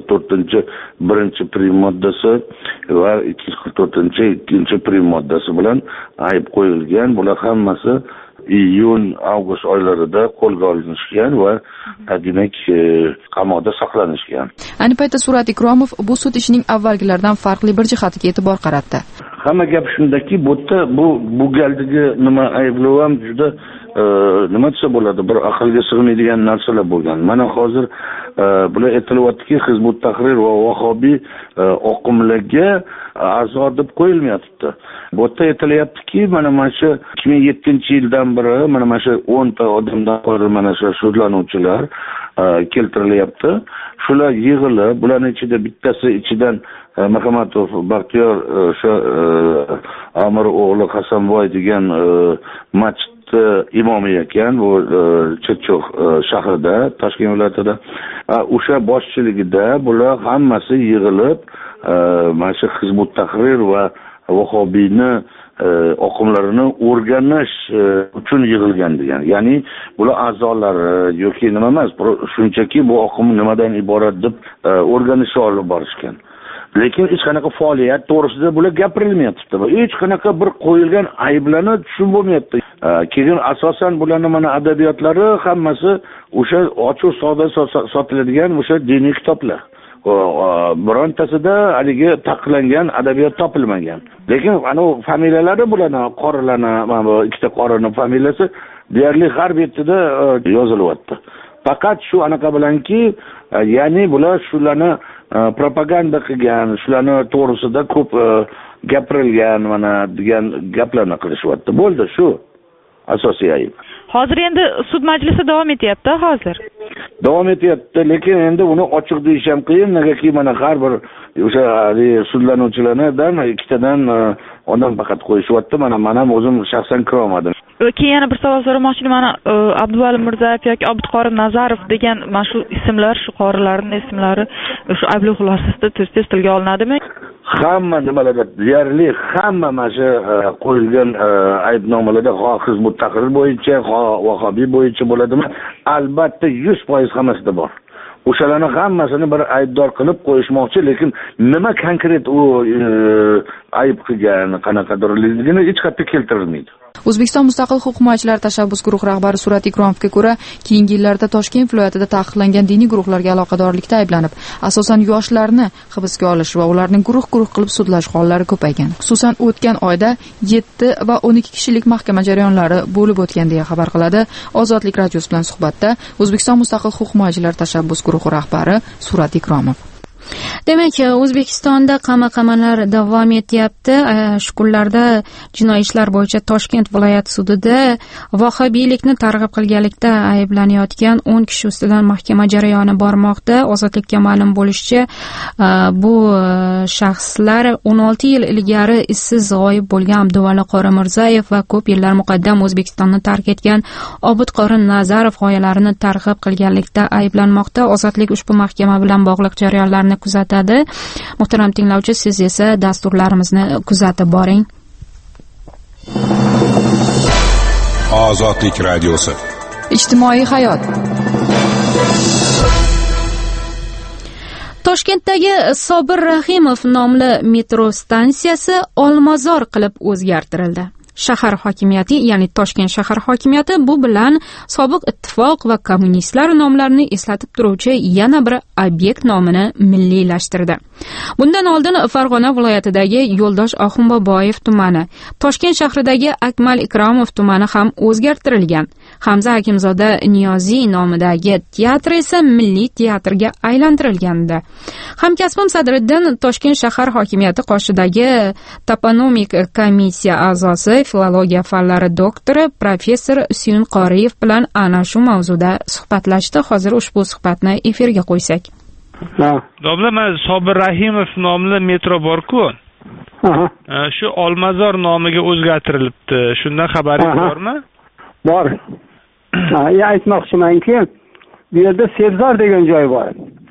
244-birinchi prim moddasi va 244-ikkinchi prim moddasi bilan ayb qo'yilgan. Bular hammasi iyun-avgust oylarida qo'lga olinishgan va demak qamoqda saqlanishgan. Ayni paytda Surat Ikromov bu sud ishining avvalgilaridan farqli bir jihatiga e'tibor qaratdi. Hamma gap shundaki, bu galdagi nima ayblov ham juda nima desa bo'ladi, bir aqlga sig'maydigan narsalar bo'lgan. Mana hozir bular aytilyaptiki, Hizbut Tahrir va Vahobiy oqimlarga a'zo deb qo'yilmayapti. Bu yerda aytilyaptiki, mana shu 2007-yildan beri mana shu 10 ta odamdan biri mana shu sudlanuvchilar keltirilyapti. Shular yig'ilib, bularning ichida bittasi ichidan Mahamatov Baxtiyor Amir o'g'li Hasanboy degan masjid imomi ekan, bu Chirchiq shahrida, Toshkent viloyatida. O'sha boshchiligida bular hammasi yig'ilib, mana shu Hizbut Tahrir va Vahobiyni oqimlarini o'rganish uchun yig'ilgan degan. Ya'ni bular a'zolari yoki nima emas, shunchaki bu oqim nimadan iborat deb o'rganishni olib borishgan. Lekin hech qanaqa faoliyat to'g'risida bular gapirilmayapti. Hech qanaqa bir qo'yilgan ayblarni tushunib bo'lmayapti. Keyin asosan bularning mana adabiyotlari hammasi o'sha ochiq savdo sotiladigan o'sha diniy kitoblar. Birontasida haligi taqiqlangan adabiyot topilmagan. Lekin ana familiyalari bularning qorilarning, mana bu ikkita qorining familiyasi deyarli har bitida yozilyapti. Faqat shu anaqa bilanki, ya'ni bular shularni propaganda qilgan, shularni to'g'risida ko'p gapirilgan mana degan gaplarni qilishyapti. Bo'ldi, shu asosiy ayb. Hozir endi sud majlisi davom etyapti hozir. Davom etyapti, lekin endi uni ochiq deyish ham qiyin, negaki mana har bir o'sha sudlanuvchilardan ikkitadan odam faqat qo'yishyapti. Mana men ham o'zim shaxsan kira olmadim. Keyin yana bir savol so'ramoqchiman. Mana Abduvali Mirzayev yoki Obidqori Nazarov degan mana shu ismlar, shu qorilarning ismlari shu ayblov xulosasida tez tilga olinadimi? Hamma nimalarda deyarli hamma mana shu qo'yilgan aybnomalarda Hizbut Tahrir bo'yicha, Vahobiy bo'yicha bo'ladimi? Albatta 100% hammasida bor. O'shalarni hammasini bir aybdor qilib qo'yishmoqchi, lekin nima konkret u ayb qilgan, qanaqadirligini hech qayerda keltirilmaydi. O'zbekiston Mustaqil huquq himoyachilari tashabbus guruh rahbari Surat Ikromovga ko'ra, keyingi yillarda Toshkent viloyatida taqiqlangan diniy guruhlarga aloqadorlikda ayblanib, asosan yoshlarni hibsga olish va ularni guruh qilib sudlash hollari ko'paygan. Xususan, o'tgan oyda 7 va 12 kishilik mahkama jarayonlari bo'lib o'tgan deya xabar qiladi Ozodlik radiosi bilan suhbatda O'zbekiston Mustaqil huquq himoyachilari tashabbus guruhi rahbari Surat Ikromov. Demak, O'zbekistonda qamoqlar davom etyapti. Shu kunlarda jinoiy ishlar bo'yicha Toshkent viloyat sudida vohabiylikni targ'ib qilganlikda ayblanayotgan 10 kishi ustidan mahkama jarayoni bormoqda. Ozodlikka ma'lum bo'lishicha, bu shaxslar 16 yil ilgari izsiz g'oyib bo'lgan Abduvali Qori Mirzayev va ko'p yillar muqaddam O'zbekistonni tark etgan Obid Qori Nazarov g'oyalarini targ'ib qilganlikda ayblanmoqda. Ozodlik ushbu mahkama bilan bog'liq jarayonlarni kuzatadi. Muhtaram tinglovchi, siz esa dasturlarimizni kuzatib boring. Ozodlik radiosi. Ijtimoiy hayot. Toshkentdagi Sobir Rahimov nomli metro stansiyasi Olmazor qilib o'zgartirildi. Shahar hokimiyati, ya'ni Toshkent shahar hokimiyati bu bilan sobiq ittifoq va kommunistlar nomlarini eslatib turuvchi yana bir obyekt nomini milliylashtirdi. Bundan oldin Farg'ona viloyatidagi Yo'ldosh Oxunboboyev tumani, Toshkent shahridagi Akmal Ikromov tumani ham o'zgartirilgan. Hamza Hakimzoda Niyoziy nomidagi teatr esa milliy teatrga aylantirilgandi. Hamkasbim Sadriddin Toshkent shahar hokimiyati qoshidagi toponomik komissiya a'zosi, filologiya fanlari doktori professor Suyun Qoriyev bilan ana shu mavzuda suhbatlashdi. Hozir ushbu suhbatni efirga qo'ysak. Domla, men Sobir Rahimov nomli metro bor-ku. Shu Olmazor nomiga o'zgartirilibdi. Shundan xabaringiz bormi? Bor. Aytmoqchimanki, bu yerda Sebzor degan joy bor.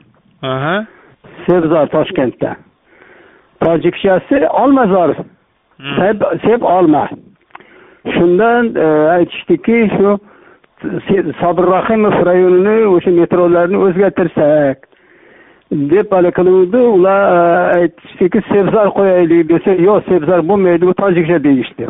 Sebzor Toshkentda. Tojikchasi Olmazor. Seb olma. Shundan aytishdiki, shu Sobir Rahimov rayonini o'sha metrolarni o'zgartirsak deb qiluvdi. Ular aytishdiki, Sebzor qo'yaylik desa, yo'q, Sebzor bo'lmaydi, bu tojikcha deyishdi.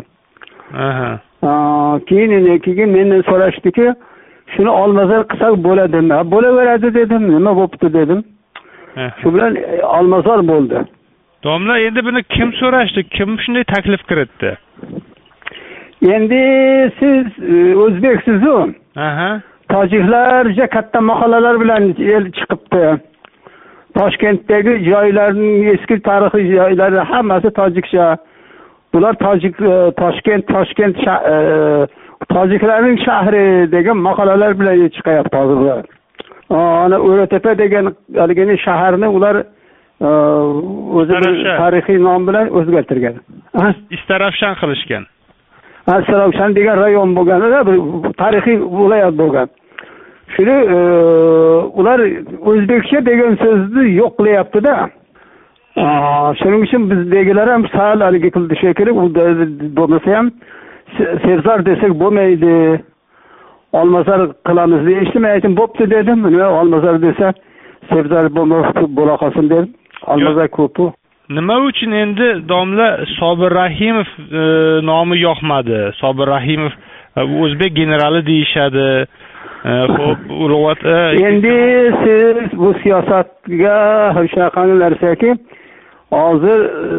Keyin mendan so'rashdiki, shuni Olmazor qilsak bo'ladimi? Bo'laveradi dedim. Nima bo'pti dedim. Shu bilan Olmazor bo'ldi. Domla, endi buni kim so'rashdi? Kim shunday taklif kiritdi? Endi siz o'zbeksiz-ku. Tojiklarcha katta maqolalar bilan chiqibdi. Toshkentdagi joylarning eski tarixiy joylari hammasi tojikcha. Bular Toshkent tojiklarning shahri degan maqolalar bilan chiqyapti hozir. Ana O'ratepa degan haligini shaharni ular o'zi tarixiy nom bilan o'zgartirgan. Istarafshan qilishgan. Istarafshan degan rayon bo'lganida tarixiy viloyat bo'lgan. Shuni ular o'zbekcha degan so'zni yo'qlayapti-da. Shuning uchun bizdagilar ham sal haligi qildi shekilli, bo'lmasa ham Sebzor desak bo'lmaydi. Olmazor qilamiz deyishdim, aytdim, bo'pti dedim. Nima Olmazor desa Sebzor bo'la qolsin dedim. Olmazor ko'p-ku. Nima uchun endi domla Sobir Rahimov nomi yoqmadi? Sobir Rahimov o'zbek generali deyishadi. Xo'p, ulug'vat endi siz bu siyosatga shunaqa narsaki, hozir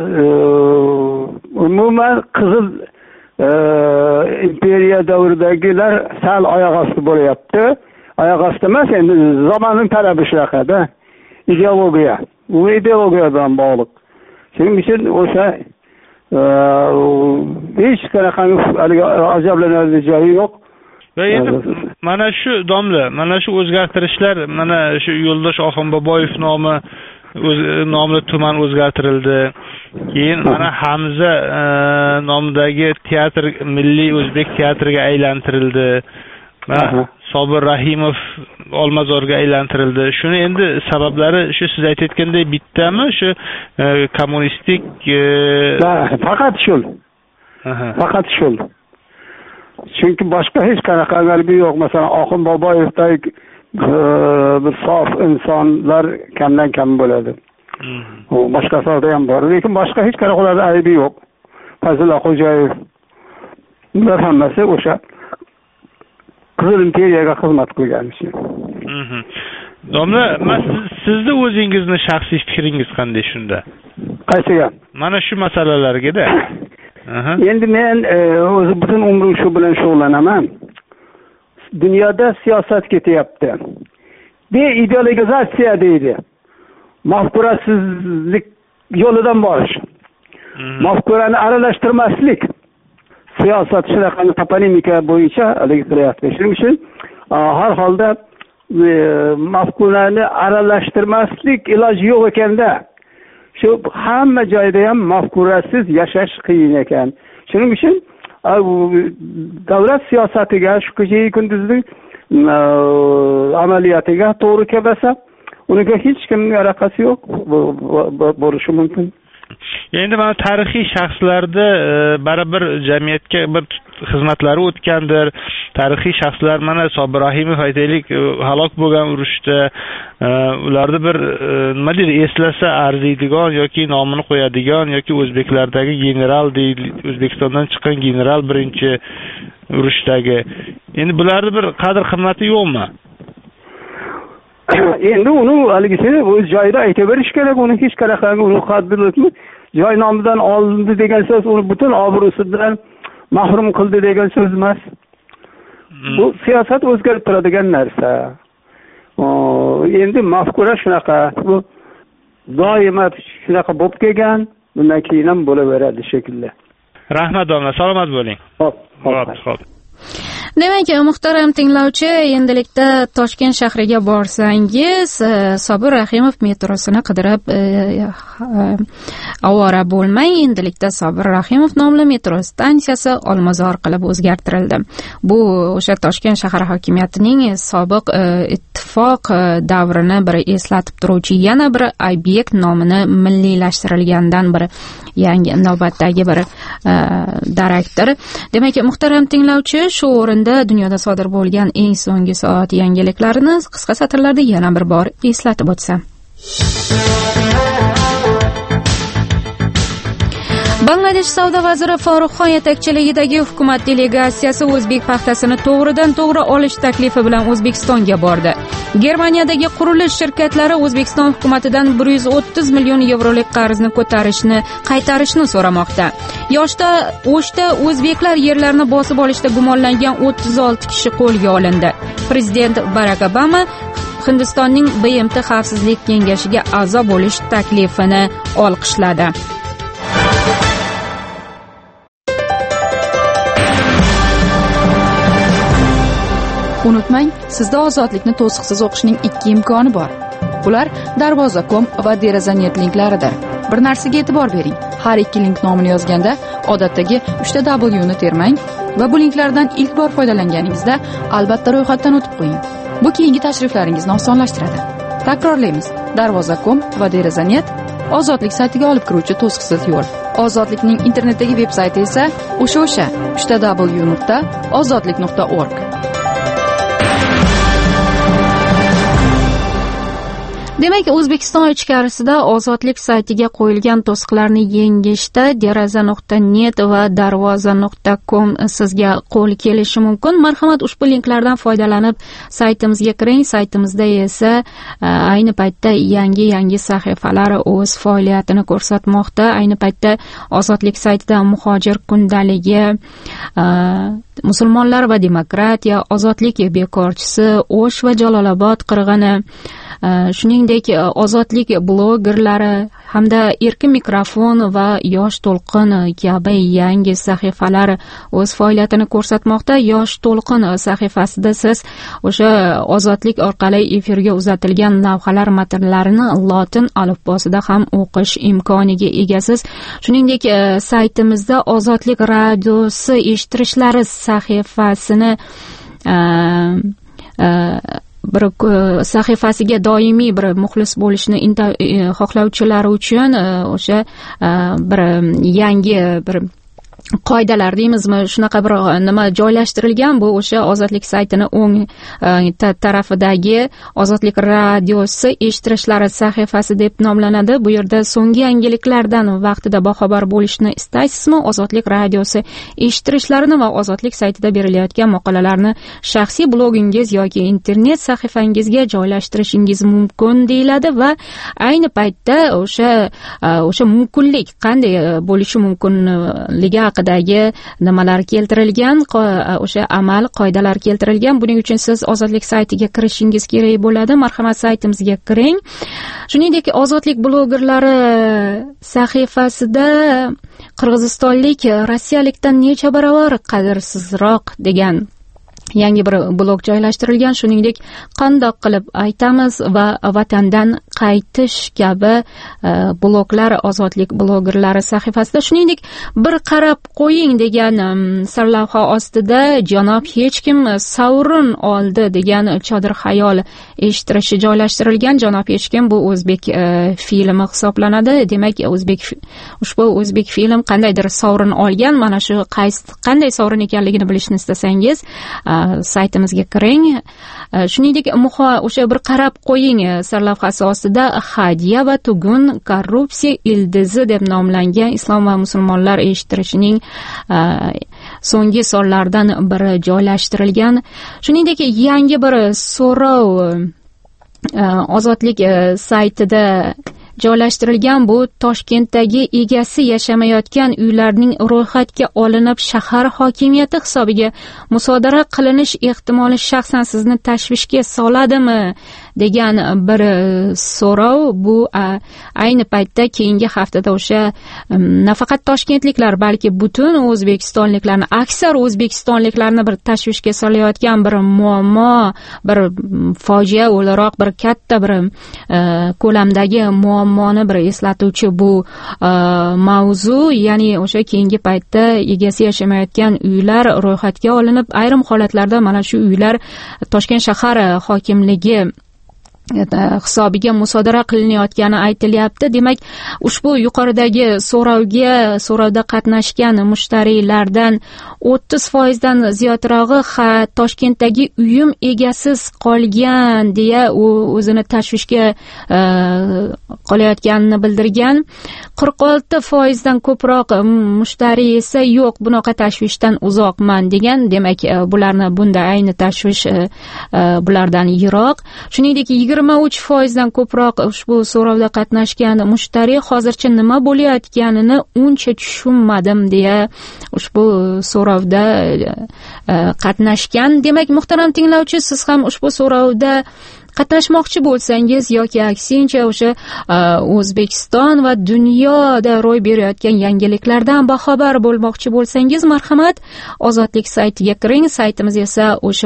umuman qizil imperiya davridagilar sal oyoq osti bo'lyapti. Oyoq osti emas, endi zamonning talabi shunaqada. Ideologiya. Bu ideologiya bilan bog'liq. Shuning uchun o'sha hech qanaqa ajablanarli joyi yo'q. Va endi mana shu domla, mana shu o'zgartirishlar, mana shu Yo'ldosh Oxunboboyev nomli tuman o'zgartirildi. Keyin mana Hamza nomidagi teatr milliy o'zbek teatriga aylantirildi. Sobir Rahimov Olmazorga aylantirildi. Shuni endi sabablari shu siz aytayotgandek bittami? Shu kommunistik faqat shu. Faqat shu. Chunki boshqa hech qanaqa g'albi yo'q. Masalan, Oxunboboyevdek bir sof insonlar kamdan kam bo'ladi. Boshqa sohada ham bor, lekin boshqa hech qanaqa aybi yo'q. Fazlullo Xo'jayev ular hammasi o'sha Qizil imperiyaga xizmat qilgan ishi. Domla, sizni o'zingizni shaxsiy fikringiz qanday shunda? Qaysiga? Mana shu masalalarga-da. Endi men o'zi butun umrim shu bilan shug'ullanaman. Dunyoda siyosat ketyapti. Ideologizatsiya deydi. mafkurasizlik yo'lidan borish, mafkurani aralashtirmaslik siyosat shunaqangi toponimika bo'yicha haligi qilyapti. Shuning uchun har holda mafkurani aralashtirmaslik iloji yo'q ekanda, shu hamma joyda ham mafkurasiz yashash qiyin ekan. Shuning uchun davlat siyosatiga, shu kecha kunduzlik amaliyatiga to'g'ri kelmasa, uniga hech kimning aloqasi yo'q bo'lishi mumkin. Endi mana tarixiy shaxslarda baribir jamiyatga bir xizmatlari o'tgandir. Tarixiy shaxslar mana Sobir Rahimov aytaylik, halok bo'lgan urushda ularni bir nima deydi, eslasa arziydigan yoki nomini qo'yadigan yoki o'zbeklardagi general deydi, O'zbekistondan chiqqan general birinchi urushdagi. Endi bularni bir qadr qimmati yo'qmi? Endi uni haligisini o'z joyida aytaverish kerak. Uni hech qanaqangi uni qadrlashmi, joy nomidan olindi degan so'z uni butun obro'sidan mahrum qildi degan so'z emas. Bu siyosat o'zgarib turadigan narsa. Endi mafkura shunaqa, bu doimo shunaqa bo'lib kelgan, bundan keyin ham bo'laveradi shekilli. Rahmat domla, salomat bo'ling. Xo'p. Demak, muhtaram tinglovchi, endilikda Toshkent shahriga borsangiz, Sobir Rahimov metrosini qidirib ovora bo'lmang. Endilikda Sobir Rahimov nomli metro stansiyasi Olmazor qilib o'zgartirildi. Bu o'sha Toshkent shahar hokimiyatining sobiq ittifoq davrini bir eslatib turuvchi yana bir obyekt nomini milliylashtirilgandan bir yangi navbatdagi bir darakdir. Demak, muhtaram tinglovchi, shu o'rinda dunyoda sodir bo'lgan eng so'nggi soat yangiliklarini qisqa satrlarda yana bir bor eslatib o'tsam. Bangladesh savdo vaziri Farruxxon yetakchiligidagi hukumat delegatsiyasi o'zbek paxtasini to'g'ridan-to'g'ri olish taklifi bilan O'zbekistonga bordi. Germaniyadagi qurilish shirkatlari O'zbekiston hukumatidan 130 million yevrolik qarzni qaytarishni so'ramoqda. O'shda o'zbeklar yerlarini bosib olishda gumonlangan 36 kishi qo'lga olindi. Prezident Barak Obama Hindistonning BMT xavfsizlik kengashiga a'zo bo'lish taklifini olqishladi. Unutmang, sizda ozodlikni to'siqsiz o'qishning 2 imkoni bor. Ular Darvoza.com va Derazanet linklaridir. Bir narsaga e'tibor bering. Har ikki link nomini yozganda odatdagi 3W ni termang va bu linklardan ilk bor foydalanganingizda albatta ro'yxatdan o'tib qo'ying. Bu keyingi tashriflaringizni osonlashtiradi. Takrorlaymiz. Darvoza.com va Derazanet ozodlik saytiga olib kiruvchi to'siqsiz yo'l. Ozodlikning internetdagi veb-sayti esa o'sha www.ozodlik.org. Demak, O'zbekiston ichkarisida ozodlik saytiga qo'yilgan to'siqlarni yengishda deraza.net va darvoza.com sizga qo'l kelishi mumkin. Marhamat, ushbu linklardan foydalanib saytimizga kiring. Saytimizda esa ayni paytda yangi sahifalar o'z faoliyatini ko'rsatmoqda. Ayni paytda ozodlik saytida muhojir kundaligi, musulmonlar va demokratiya, ozodlik bekorchisi, O'sh va Jalolobod qirg'ini, shuningdek ozodlik blogerlari hamda erkin mikrofon va yosh to'lqin kabi yangi sahifalar o'z faoliyatini ko'rsatmoqda. Yosh to'lqin sahifasida siz o'sha ozodlik orqali efirga uzatilgan lavhalar matnlarini lotin alifbosida ham o'qish imkoniga egasiz. Shuningdek, saytimizda ozodlik radiosi eshittirishlari sahifasini bir sahifasiga doimiy bir muxlis bo'lishni xohlovchilar uchun o'sha bir yangi bir qoidalar deymizmi, shunaqa bir nima joylashtirilgan. Bu o'sha ozodlik saytini o'ng tarafidagi ozodlik radiosi eshittirishlari sahifasi deb nomlanadi. Bu yerda so'nggi yangiliklardan vaqtida boxabar bo'lishni istaysizmi? Ozodlik radiosi eshittirishlarini va ozodlik saytida berilayotgan maqolalarni shaxsiy blogingiz yoki internet sahifangizga joylashtirishingiz mumkin deyiladi va ayni paytda o'sha mumkinlik qanday bo'lishi mumkinligi haqidagi nimalar keltirilgan, o'sha amal qoidalar keltirilgan. Buning uchun siz Ozodlik saytiga kirishingiz kerak bo'ladi. Marhamat, saytimizga kiring. Shuningdek, Ozodlik blogerlari sahifasida qirg'izistonlik rossiyalikdan necha barobar qadrsizroq degan yangi bir blog joylashtirilgan. Shuningdek, qandoq qilib aytamiz va vatandan qaytish kabi bloglar Ozodlik blogerlari sahifasida. Shuningdek, bir qarab qo'ying degan sarlavha ostida janob hech kim sovrin oldi degan chodir xayol eshittirishi joylashtirilgan. Janob hech kim bu o'zbek filmi hisoblanadi. Demak, ushbu o'zbek film qandaydir sovrin olgan. Mana shu qanday sovrin ekanligini bilishni istasangiz saytimizga kiring. Shuningdek, o'sha bir qarab qo'ying sarlavhasi ostida hadya va tugun korrupsiya ildizi deb nomlangan islom va musulmonlar eshittirishining so'nggi sonlaridan biri joylashtirilgan. Shuningdek, yangi bir so'rov Ozodlik saytida joylashtirilgan. Bu Toshkentdagi egasi yashamayotgan uylarning ro'yxatga olinib shahar hokimiyati hisobiga musodara qilinish ehtimoli shaxsan sizni tashvishga soladimi degan bir so'rov. Bu ayni paytda keyingi haftada o'sha nafaqat toshkentliklar, balki butun o'zbekistonliklarni, aksar o'zbekistonliklarni bir tashvishga solayotgan bir muammo, bir fojia o'laroq, bir katta bir ko'lamdagi muammoni bir eslatuvchi bu mavzu. Ya'ni o'sha keyingi paytda egasi yashamayotgan uylar ro'yxatga olinib, ayrim holatlarda mana shu uylar Toshkent shahar hokimligi hisobiga musodara qilinayotgani aytilyapti. Demak, ushbu yuqoridagi so'rovda qatnashgan mushtariylardan 30% dan ziyodrog'i Toshkentdagi uyim egasiz qolgan deya o'zini tashvishga qolayotganini bildirgan. 46% dan ko'proq mushtariy esa yo'q, bunaqa tashvishdan uzoqman degan. Demak, bularni bunda ayni tashvish bulardan yiroq. Shuningdek, 23% dan ko'proq ushbu so'rovda qatnashgan mushtariy hozircha nima bo'layotganini uncha tushunmadim deya ushbu so'rovda qatnashgan. Demak, muhtaram tinglovchi, siz ham ushbu so'rovda qatnashmoqchi bo'lsangiz yoki aksincha o'sha O'zbekiston va dunyoda ro'y berayotgan yangiliklardan baxabar bo'lmoqchi bo'lsangiz, marhamat, Ozodlik saytiga kiring. Saytimiz esa o'sha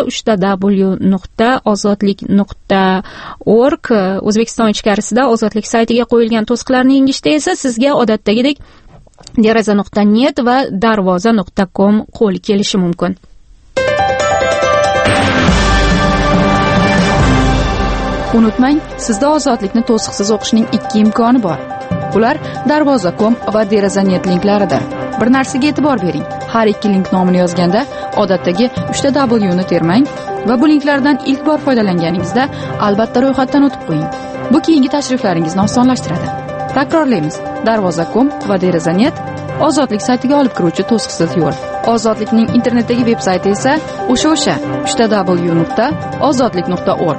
www.ozodlik.org. O'zbekiston ichkarisida Ozodlik saytiga qo'yilgan to'siqlarni yengishda esa sizga odatdagidek deraza.net va darvoza.com qo'l kelishi mumkin. Unutmang, sizda Ozodlikni to'siqsiz o'qishning 2 imkoni bor. Ular darvoza.com va deraza.net linklaridir. Bir narsaga e'tibor bering. Har ikki link nomini yozganda odatdagi 3 W ni termang va bu linklardan ilk bor foydalanganingizda albatta ro'yxatdan o'tib qo'ying. Bu keyingi tashriflaringizni osonlashtiradi. Takrorlaymiz. Darvoza.com va deraza.net Ozodlik saytiga olib kiruvchi to'siqsiz yo'l. Ozodlikning internetdagi veb-sayti esa o'sha www.ozodlik.org.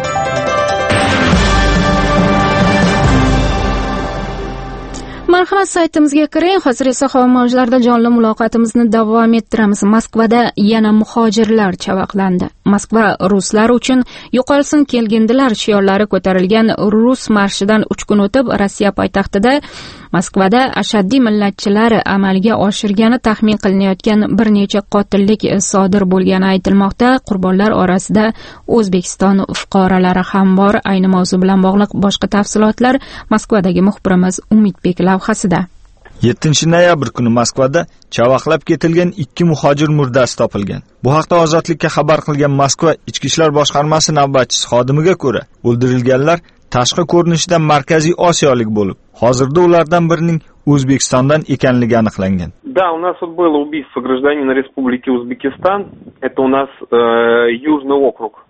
Marhamat, saytimizga kiring. Hozir esa havo mavjlarida jonli muloqotimizni davom ettiramiz. Moskvada yana muhojirlar chavaqlandi. Moskva ruslar uchun yo'qolsin kelgindilar shiorlari ko'tarilgan rus marshidan 3 kun o'tib Rossiya poytaxtida Moskvada ashaddiy millatchilar amalga oshirgani taxmin qilinayotgan bir necha qotillik sodir bo'lgani aytilmoqda. Qurbonlar orasida O'zbekiston fuqarolari ham bor. Ayni mavzu bilan bog'liq boshqa tafsilotlar Moskvadagi muxbirimiz Umidbek lavhasida. 7-noyabr kuni Moskvada chavaqlab ketilgan 2 muhojir murdasi topilgan. Bu haqda Ozodlikka xabar qilgan Moskva Ichki ishlar boshqarmasi navbatchisi xodimiga ko'ra, o'ldirilganlar tashqi ko'rinishidan Markaziy Osiyolik bo'lib, hozirda ulardan birining O'zbekistondan ekanligi aniqlangan. Да, у нас вот было убийство гражданина Республики Узбекистан. Это у нас Южный округ.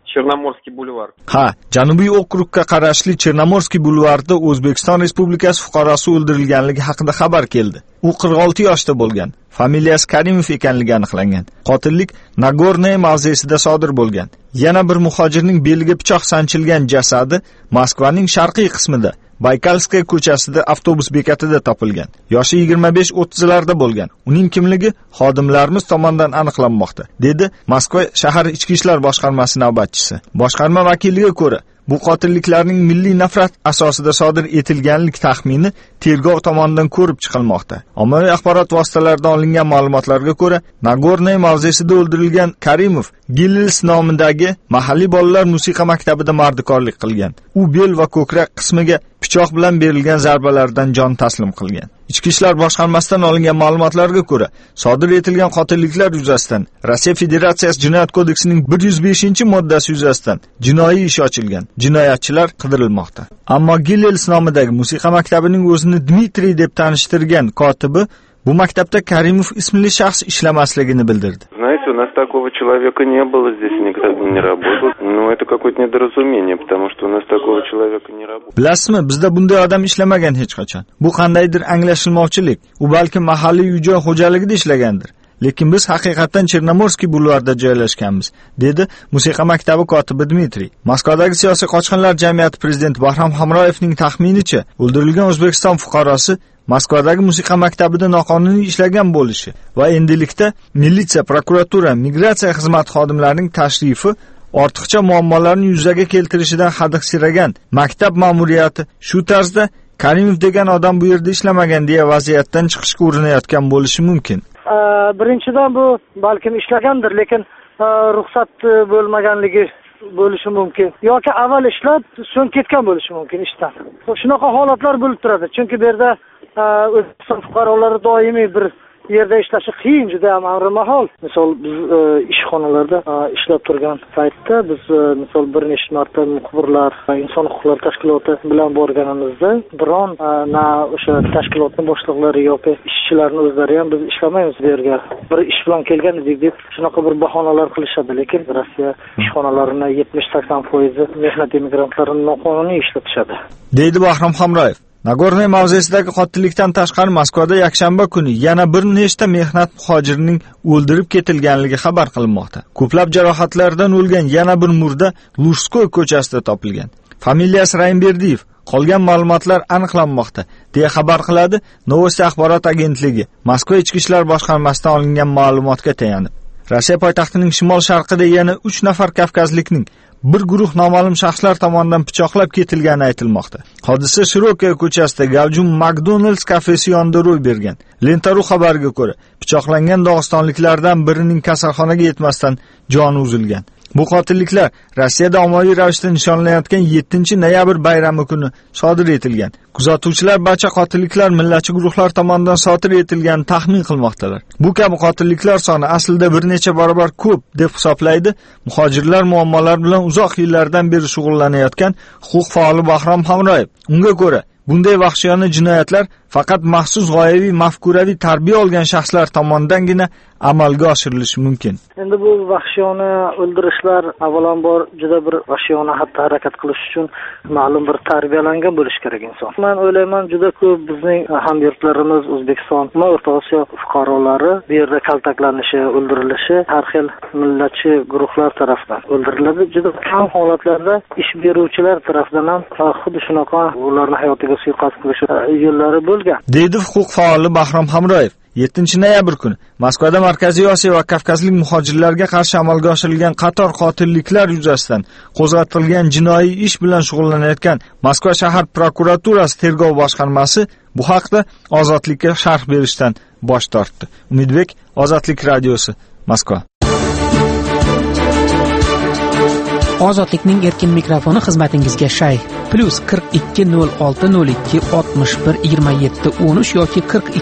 Chernomorskiy bulvar. Ha, Janubiy okrugga qarashli Chernomorskiy bulvarida O'zbekiston Respublikasi fuqarosi o'ldirilganligi haqida xabar keldi. U 46 yoshda bo'lgan. Familiyasi Karimov ekanligi aniqlangan. Qotillik Nagornoy mavzesida sodir bo'lgan. Yana bir muhojirning beliga pichoq sanchilgan jasadi Moskvaning sharqiy qismida Baykalskaya ko'chasida avtobus bekatida topilgan. Yoshi 25-30larda bo'lgan. Uning kimligi xodimlarimiz tomonidan aniqlanmoqda, dedi Moskva shahar ichki ishlar boshqarmasi navbatchisi. Boshqarma vakiliga ko'ra, bu qotilliklarning milliy nafrat asosida sodir etilganlik taxmini tergov tomonidan ko'rib chiqilmoqda. Ommaviy axborot vositalaridan olingan ma'lumotlarga ko'ra, Nagornoy mavzesida o'ldirilgan Karimov Gilils nomidagi mahalliy bolalar musiqa maktabida mardikorlik qilgan. U bel va ko'krak qismiga pichoq bilan berilgan zarbalardan jon taslim qilgan. Ichki ishlar boshqarmasidan olingan ma'lumotlarga ko'ra, sodir etilgan qotilliklar yuzasidan Rossiya Federatsiyasi Jinoyat kodeksining 105-moddasi yuzasidan jinoiy ish ochilgan. Jinoyatchilar qidirilmoqda. Ammo Gilels nomidagi musiqa maktabining o'zini Dmitriy deb tanishtirgan kotibi bu maktabda Karimov ismli shaxs ishlamasligini bildirdi. Знаете, у нас такого человека не было здесь, никогда не работал. Но это какое-то недоразумение, потому что у нас такого человека не работает. Bilasizmi, bizda bunday odam ishlamagan hech qachon. Bu qandaydir anglashilmovchilik. U balki mahalliy uy-joy xo'jaligida ishlagandir. Lekin biz haqiqatan Chernomorskiy bulvarida joylashganmiz, dedi musiqa maktabi kotibi Dmitriy. Moskvadagi siyosiy qochqinlar jamiyati prezidenti Bahrom Hamroyevning taxminicha, o'ldirilgan O'zbekiston fuqarosi Moskvadagi musiqa maktabida noqonuniy ishlagan bo'lishi va endilikda militsiya, prokuratura, migratsiya xizmati xodimlarining tashrifi ortiqcha muammolarni yuzaga keltirishidan hadiksiragan maktab ma'muriyati shu tarzda Karimov degan odam bu yerda ishlamagan deya vaziyatdan chiqishga urinayotgan bo'lishi mumkin. Birinchidan bu balkim ishlagandir, lekin ruxsat bo'lmaganligi bo'lishi mumkin. Yoki avval ishlab, so'ng ketgan bo'lishi mumkin ishdan. Shunaqa holatlar bo'lib turadi. Chunki bu yerda O'zbekiston fuqarolari doimiy bir yerda ishlashi qiyin, juda ham amrimahol. Misol biz ishxonalarda ishlab turgan paytda biz misol bir nechta marta muxbirlar va inson huquqlari tashkiloti bilan borganimizda biron na o'sha tashkilotning boshliqlari yoki ishchilarning o'zlari ham biz ishlamaymiz bu yerga, bir ish bilan kelgan edik deb shunaqa bir bahonalar qilishadi. Lekin Rossiya ishxonalarini 70-80% mehnat immigrantlarini noqonuniy ishlatishadi, deydi Bahrom Hamroyev. Nagornoy mavzesidagi qotillikdan tashqari Moskvada yakshanba kuni yana bir nechta mehnat muhojirining o'ldirib ketilganligi xabar qilinmoqda. Ko'plab jarohatlardan o'lgan yana bir murda Lujskoy ko'chasida topilgan. Familiyasi Raimberdiyev. Qolgan ma'lumotlar aniqlanmoqda, deya xabar qiladi Novosti axborot agentligi Moskva ichki ishlar boshqarmasidan olingan ma'lumotga tayanib. Rossiya poytaxtining shimol-sharqida yana 3 nafar kavkazlikning bir guruh noma'lum shaxslar tomonidan pichoqlab ketilgani aytilmoqda. Hodisa Shirokiya ko'chasida gavjum McDonald's kafesi yonida ro'y bergan. Lenta.ru xabariga ko'ra, pichoqlangan dog'istonliklardan birining kasalxonaga yetmasdan joni uzilgan. Bu qotilliklar Rossiyada ommaviy ravishda nishonlanayotgan 7-noyabr bayrami kuni sodir etilgan. Kuzatuvchilar barcha qotilliklar millatchi guruhlar tomonidan sodir etilganini taxmin qilmoqdalar. Bu kabi qotilliklar soni aslida bir necha barobar ko'p deb hisoblaydi muhojirlar muammolari bilan uzoq yillardan beri shug'ullanayotgan huquq faoli Bahrom Hamroyev. Unga ko'ra, bunday vahshiyona jinoyatlar faqat maxsus g'oyaviy mafkuraviy tarbiya olgan shaxslar tomondangina amalga oshirilishi mumkin. Endi bu vahshiyona o'ldirishlar avvalambor juda bir vahshiyona harakat qilish uchun ma'lum bir tarbiyalangan bo'lish kerak inson. Men o'ylayman, juda ko'p bizning hamyurtlarimiz O'zbekiston va O'rta Osiyo fuqarolari bu yerda kaltaklanishi, o'ldirilishi har xil millatchi guruhlar tomonidan o'ldiriladi. Juda kam holatlarda ish beruvchilar tomonidan ham xuddi shunaqa ularning hayotiga suiqasd qilish yo'llari bo'lgan, deydi huquq faoli Bahrom Hamroyev. 7-noyabr kuni Moskvada Markaziy Osiyo va Kavkazlik muhojirlarga qarshi amalga oshirilgan qator qotilliklar yuzasidan qo'zg'atilgan jinoiy ish bilan shug'ullanayotgan Moskva shahar prokuraturasi tergov boshqarmasi bu haqda Ozodlikka sharh berishdan bosh tortdi. Umidbek, Ozodlik radiosi, Moskva. Ozodlikning erkin mikrofoni xizmatingizga shay. +4202612713 yoki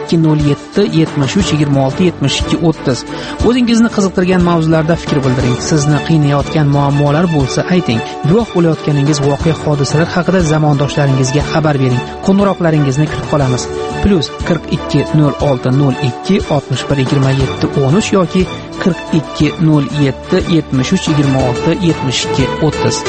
420773267230. O'zingizni qiziqtirgan mavzularda fikr bildiring. Sizni qiynayotgan muammolar bo'lsa ayting. Guvoh bo'layotganingiz voqea hodisalar haqida zamondoshlaringizga xabar bering. Qo'ng'iroqlaringizni kutib qolamiz. +420602612713 yoki 4207 73 26 72 30.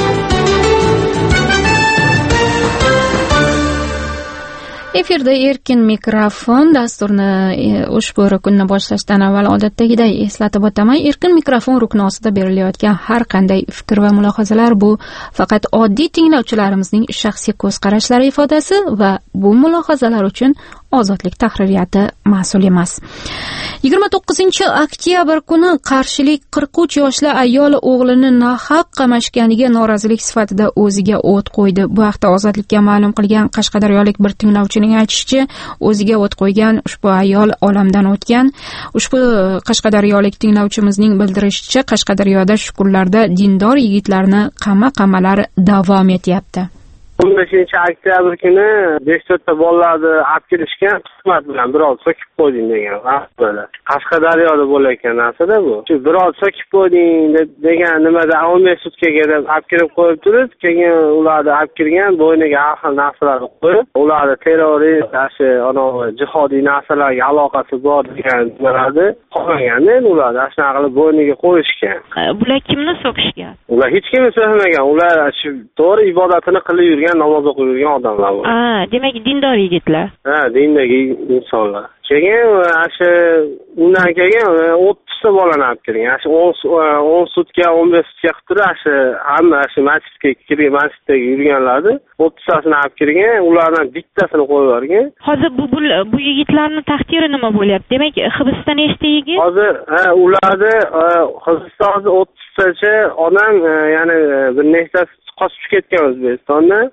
Efirda erkin mikrofon dasturni ushbu ruknni boshlashdan avval odatdagiday eslatib o'taman. Erkin mikrofon rukni ostida berilayotgan har qanday fikr va mulohazalar bu faqat oddiy tinglovchilarimizning shaxsiy ko'z qarashlari ifodasi va bu mulohazalar uchun ozodlik tahririyati mas'ul emas. 29-oktyabr kuni Qarshilik 43 yoshli ayol o'g'lini nohaq qamashganiga norozilik sifatida o'ziga o't qo'ydi. Bu haqda Ozodlikka ma'lum qilgan qashqadaryolik bir tinglovchining aytishicha, o'ziga o't qo'ygan ushbu ayol olamdan o'tgan. Ushbu qashqadaryolik tinglovchimizning bildirishicha, Qashqadaryoda shu kunlarda dindor yigitlarni qamalar davom etyapti. 15-oktyabr kuni 5-4 ta bolalarni olib kelishgan, qismat bilan birov so'kib qo'yding degan. Qashqadaryoda bo'layotgan narsa-da bu. Shu birov so'kib qo'yding degan nimada 15 sutkaga deb olib kelib qo'yib turib, keyin ularni olib kelgan bo'yniga har xil narsalarni qo'yib, ularni terrorist, jihodiy narsalarga aloqasi bor degan nimalarni qolmaganda ularni shunaqa qilib bo'yniga qo'yishgan. Bular kimni so'kishgan? Ular hech kimni so'kmagan. Ular shu to'g'ri ibodatini qilib yurgan, namoz o'qib yurgan odamlar bu. Demak dindor yigitlar. Dindagi insonlar. Keyin undan keyin 30 ta bolani olib kelgan. 10 sutka, 15 sutka qilib turib, hamma masjidga kirgan, masjiddagi yurganlarni 30 tasini olib kelgan, ulardan bittasini qo'yib yuborgan. Hozir bu yigitlarning taqdiri nima bo'lyapti? Demak, hibsda nechta yigit? Hozir ularni hibsda 30 tacha odam, ya'ni bir nechtasi qochib ketgan O'zbekistondan.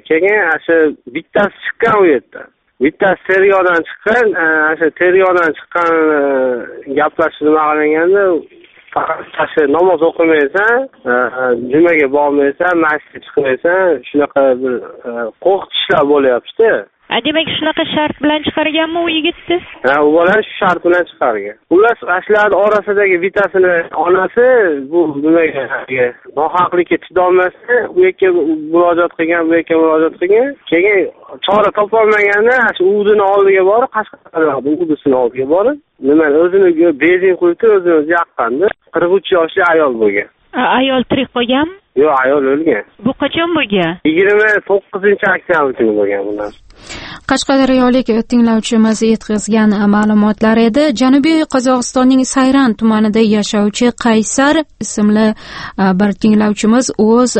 Keyin bittasi chiqqan u yerda. Bittasi tergovdan chiqqan, tergovdan chiqqan gaplashib nima qilganda, faqat namoz o'qimaysan, jumaga bormaysan, masjidga chiqmaysan, shunaqa bir qo'rqitishlar bo'lyapti. Demak shunaqa shart bilan chiqarganmi u yigitni? U bola shu shart bilan chiqargan. Ular ashlarning orasidagi bittasini onasi bu nimaga nohaqlikka chidolmasdan u yerga murojaat qilgan, keyin chora topolmaganda shu udini oldiga borib, Qashqadaryoda udisini oldiga borib, o'zini benzin quyib o'zini yoqqandi. 43 yoshli ayol bo'lgan. Ayol tirik qolganmi? Yo'q, ayol o'lgan. Bu qachon bo'lgan? 29-oktyabr kuni bo'lgan bundan. Qashqadaryolik tinglovchimiz yetkazgan ma'lumotlar edi. Janubiy Qozog'istonning Sayran tumanida yashovchi Qaysar ismli bir tinglovchimiz o'z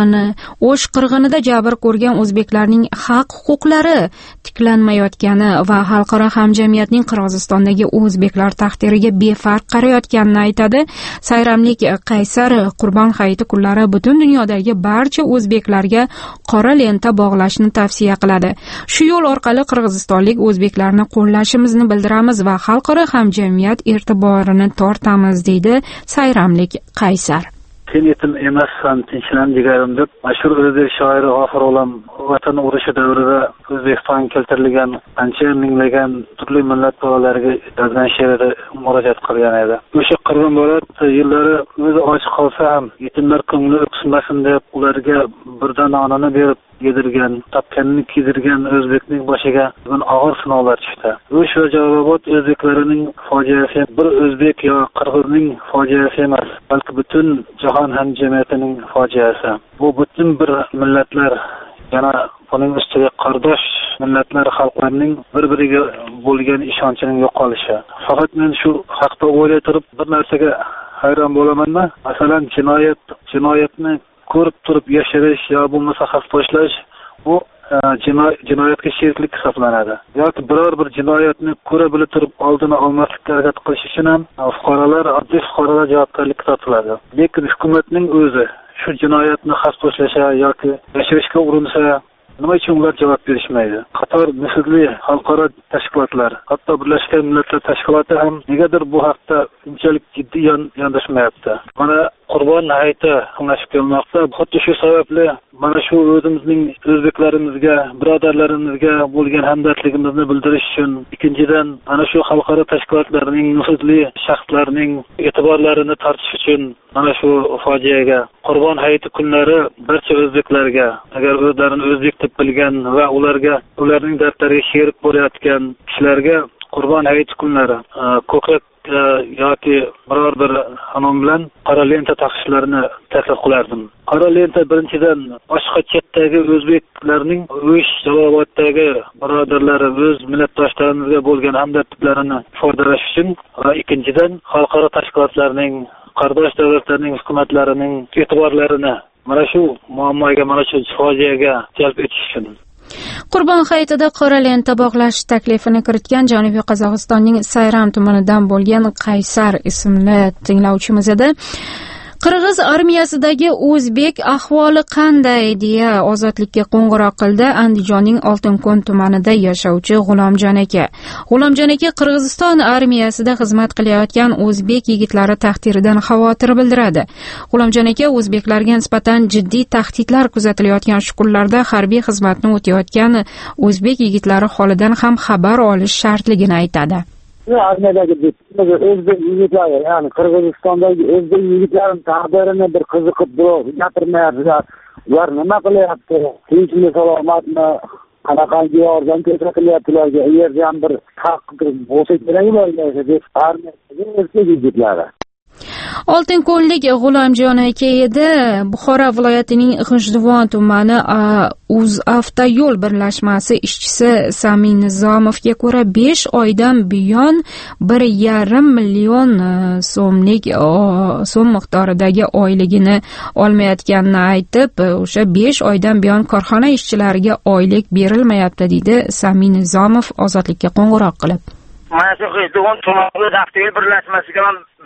qirg'inida jabr ko'rgan o'zbeklarning haq-huquqlari tiklanmayotgani va xalqaro hamjamiyatning Qirg'izistondagi o'zbeklar taqdiriga befarq qarayotganini aytadi. Sayramlik Qaysar Qurbon hayiti kunlari butun dunyodagi barcha o'zbeklarga qora lenta bog'lashni tavsiya qiladi. Shu yo'l orqali qirg'izistonlik o'zbeklarni qo'llashimizni bildiramiz va xalqaro hamjamiyat e'tiborini tortamiz, deydi sayramlik Qaysar. Sen yetim emassan, tinchlan jigarim deb mashhur o'zbek shoiri G'afur Olam Vatan urushi davrida O'zbekistonga keltirilgan qancha minglagan turli millat bolalariga yozgan she'rida murojaat qilgan edi. O'sha qirg'in bola yillari o'zi och qolsa ham yetimlar ko'ngli qismasin deb ularga birdan onani berib yedirgan, topganini kiydirgan o'zbekning boshiga bugun og'ir sinovlar tushdi. O'sh va Javobot o'zbeklarining fojiasi bir o'zbek yo qirg'izning fojiasi emas, balki butun jahon hamjamiyatining fojiasi. Bu butun bir millatlar, yana buning ustiga qardosh millatlar, xalqlarning bir-biriga bo'lgan ishonchining yo'qolishi. Faqat men shu haqda o'ylay turib bir narsaga hayron bo'laman-da. Masalan, jinoyatni ko'rib turib yashirish yo bo'lmasa xavf tashlash, bu jinoyatga sheriklik hisoblanadi. Yoki biror bir jinoyatni ko'ra bilib turib oldini olmaslikka harakat qilish uchun ham oddiy fuqarolar javobgarlikka tortiladi. Lekin hukumatning o'zi shu jinoyatni xavf tashlash yoki yashirishga urinsa, nima uchun ular javob berishmaydi? Qator nufuzli xalqaro tashkilotlar, hatto Birlashgan Millatlar Tashkiloti ham negadir bu haqda unchalik jiddiy yondashmayapti. Mana Qurbon hayiti yaqinlashib kelmoqda. Xuddi shu sababli mana shu o'zimizning o'zbeklarimizga, birodarlarimizga bo'lgan hamdardligimizni bildirish uchun, ikkinchidan mana shu xalqaro tashkilotlarning, nufuzli shaxslarning e'tiborlarini tortish uchun mana shu fojiaga Qurbon hayiti kunlari barcha o'zbeklarga, agar o'zlarini o'zbek deb bilgan va ularning dardlariga sherik bo'layotgan kishilarga Qurbon hayiti kunlari ko'krak yoki biror bir hanom bilan qora lenta taqishlarini taklif qilardim. Qora lenta birinchidan boshqa chetdagi o'zbeklarning o'sh Jaloboddagi birodarlari o'z millatdoshlarimizga bo'lgan hamdardliklarini ifodalash uchun va ikkinchidan xalqaro tashkilotlarning, qardosh davlatlarning hukumatlarining e'tiborlarini mana shu muammoga, mana shu fojiaga jalb etish uchun. Qurbon hayitida qora lenta bog'lash taklifini kiritgan Janubiy Qozog'istonning Sayram tumanidan bo'lgan Qaysar ismli tinglovchimiz edi. Qirg'iz armiyasidagi o'zbek ahvoli qanday deya ozodlikka qo'ng'iroq qildi Andijonning Oltinko'l tumanida yashovchi G'ulomjon aka. G'ulomjon aka Qirg'iziston armiyasida xizmat qilayotgan o'zbek yigitlari taqdiridan xavotir bildiradi. G'ulomjon aka o'zbeklarga nisbatan jiddiy tahdidlar kuzatilayotgan shu kunlarda harbiy xizmatni o'tayotgan o'zbek yigitlari holidan ham xabar olish shartligini aytadi. Armiyadagi o'zbek yigitlari, ya'ni Qirg'izistondagi o'zbek yigitlarining taqdirini bir qiziqib gapirmayaptilar. Ular nima qilyapti? Tinchlik, salomatmi? Qanaqangi yordam ko'rsatilyapti ularga? U yerda ham bir taqdir bo'lsa kerak ularga deb armiyadagi o'zbek yigitlari. Oltinko'llik G'ulomjon aka edi. Buxoro viloyatining G'ijduvon tumani UzAvtoyo'l birlashmasi ishchisi Sami Nizomovga ko'ra 5 oydan buyon 1,5 million so'm miqdoridagi oyligini olmayotganini aytib, o'sha 5 oydan buyon korxona ishchilariga oylik berilmayapti deydi Sami Nizomov ozodlikka qo'ng'iroq qilib. Mana shu G'ijduvon tumani UzAvtoyo'l birlashmasiga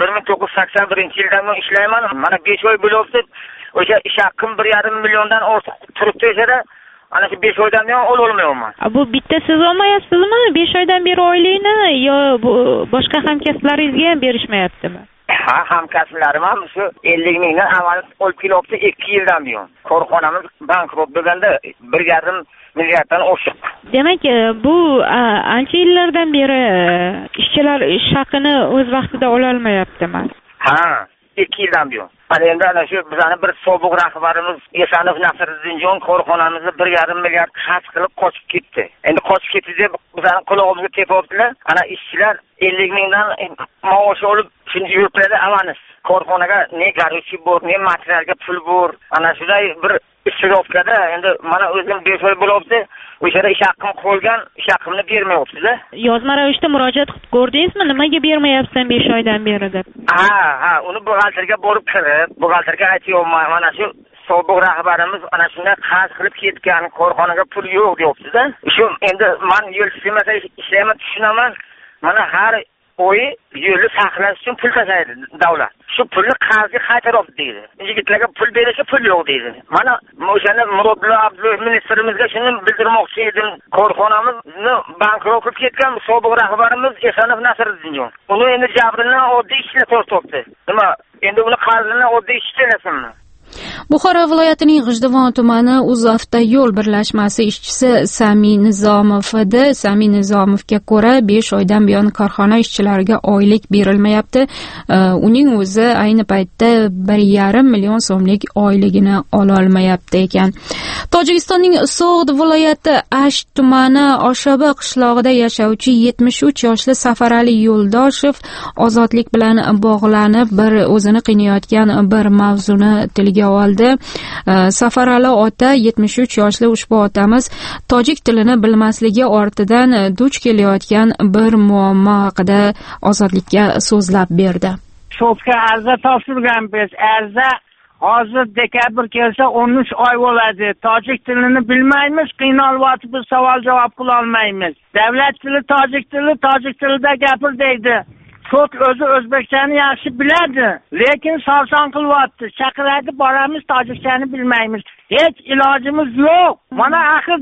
1981-yildan ishlayman. Mana 5 oy bo'libdi. O'sha ish haqqim 1,5 milliondan ortiq turibdi esa ana shu 5 oydan buyon ololmayman. Bu bitta siz olmayapsizmi? 5 oydan beri oylikni yo boshqa hamkasblaringizga ham berishmayaptimi? Ha, hamkasblarim ham shu 50 mingdan avval olib kelyapti 2 yildan buyon. Korxonamiz bankrot bo'lganda 1,5 milliarddan oshiq. Demak, bu ancha yillardan beri ishchilar ish haqini o'z vaqtida ola olmayaptimi? Ha, 2 yildan buyon. Endi ana shu bizani bir sobiq rahbarimiz Esanov Nasriddinjon korxonamizni 1,5 milliard xarj qilib qochib ketdi. Endi qochib ketdi deb bizani quloqimizga tepyaptilar. Ana ishchilar 50 mingdan maosh olib shuni yurtlarda avaniz. Korxonaga ne garuchi bor, ne materialga pul bor. Ana shunday bir istiroflarda endi mana o'zim 5 oy bo'libdi. O'shada ish haqqim qolgan, ish haqqimni bermayapsiz-da. Yozma ravishda murojaat qilib ko'rdingizmi? Nimaga bermayapsan 5 oydan beri deb? Ha, uni buxgalterga borib kirib, buxgalterga aytayapman, mana shu sobiq rahbarimiz ana shunday qarz qilib ketgan, korxonaga pul yo'q deyapsiz-da. Shu endi men yo'l sistemasiga ishlayman, tushunaman. Mana har oy yo'lni saqlash uchun pul tashlaydi davlat. Shu pulni qarzga qaytaryapti deydi. Yigitlarga pul berishga pul yo'q deydi. Mana o'shani Murodullo Abdullayev ministrimizga shuni bildirmoqchi edim. Korxonamizni bankrot qilib ketgan sobiq rahbarimiz Esanov Nasriddinjon. Uni endi jabrini oddiy ishga tortibdi. Nima? Endi uni qarzini oddiy ishchilasinmi? Buxoro viloyatining G'ijduvon tumani UzAvtoyo'l birlashmasi ishchisi Sami Nizomov edi. Sami Nizomovga ko'ra 5 oydan buyon korxona ishchilariga oylik berilmayapti. Uning o'zi ayni paytda 1,5 million so'mlik oyligini ola olmayapti ekan. Tojikistonning So'g'd viloyati Asht tumani Oshoba qishlog'ida yashovchi 73 yoshli Safarali Yo'ldoshev ozodlik bilan bog'lanib bir o'zini qiynayotgan bir mavzuni tilga oldi. Safarali ota 73 yoshli ushbu otamiz tojik tilini bilmasligi ortidan duch kelayotgan bir muammo haqida ozodlikka so'zlab berdi. Sudga arza topshirganmiz. Arza hozir dekabr kelsa 13 oy bo'ladi. Tojik tilini bilmaymiz, qiynalyapmiz, savol javob qila olmaymiz. Davlat tili tojik tilida gapir deydi. Sud o'zi o'zbekchani yaxshi biladi, lekin sarson qilyapti. Chaqiradi, boramiz, tojikchani bilmaymiz. Hech ilojimiz yo'q. Mana axir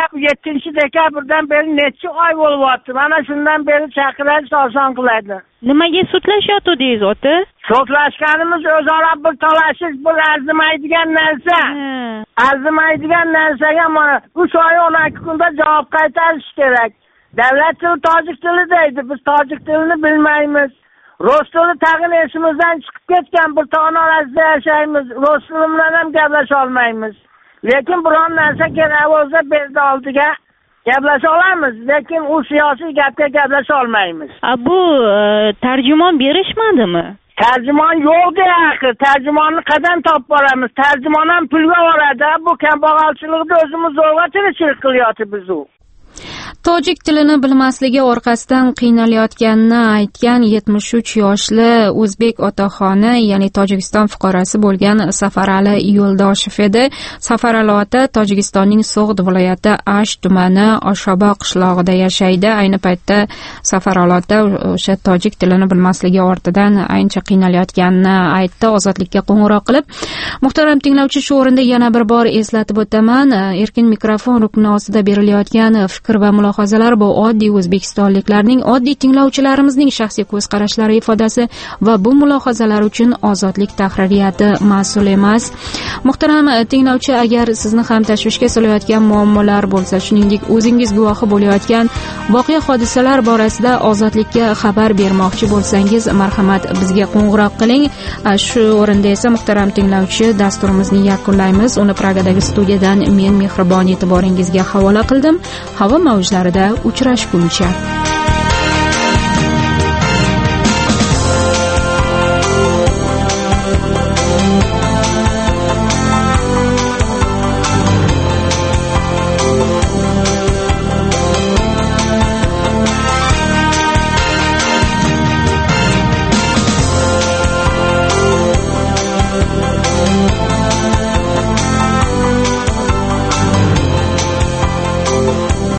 7-dekabrdan beri necha oy bo'lyapti. Mana shundan beri chaqiradi, sarson qiladi. Nimaga sudlashyapti ota? Sudlashganimiz o'zaro bir talashish, bir arzimaydigan narsa. Arzimaydigan narsaga mana 3 oy 12 kunda javob qaytarish kerak. Davlat tili tojik tili deydi. Biz tojik tilini bilmaymiz. Rus tili tag'in esimizdan chiqib ketgan, bir tog'ni orasida yashaymiz. Rus tili bilan ham gaplasha olmaymiz. Lekin biron narsa kerak bo'lsa berdi oldiga Gaplasha olamiz, lekin u siyosiy gapga gaplasha olmaymiz. Bu tarjimon berishmadimi? Tarjimon yo'q axir. Tarjimonni qadam topib olamiz. Tarjimon ham pulga oladi. Bu kambag'alchilikda o'zimiz zo'rg'a tirikchilik qilyapmiz u. tojik tilini bilmasligi orqasidan qiynalayotganini aytgan 73 yoshli o'zbek otaxoni, ya'ni Tojikiston fuqarosi bo'lgan Safarali Yo'ldoshev edi. Safarali ota Tojikistonning So'g'd viloyati Ash tumani Oshoba qishlog'ida yashaydi. Ayni paytda Safarali ota o'sha tojik tilini bilmasligi ortidan ancha qiynalayotganini aytdi. Ozodlikka qo'ng'iroq qilib, muhtaram tinglovchi, shu o'rinda yana bir bor eslatib o'taman, erkin mikrofon rukni ostida berilayotgan fikr va mulohazalar bu oddiy o'zbekistonliklarning, oddiy tinglovchilarimizning shaxsiy ko'z qarashlari ifodasi va bu mulohazalar uchun ozodlik tahririyati mas'ul emas. Muhtaram tinglovchi, agar sizni ham tashvishga solayotgan muammolar bo'lsa, shuningdek o'zingiz guvohi bo'layotgan voqea hodisalar borasida ozodlikka xabar bermoqchi bo'lsangiz, marhamat bizga qo'ng'iroq qiling. Shu o'rinda esa muhtaram tinglovchi, dasturimizni yakunlaymiz. Uni Pragadagi studiyadan men Mehribon e'tiboringizga havola qildim. Havo mavjlarida uchrashguncha.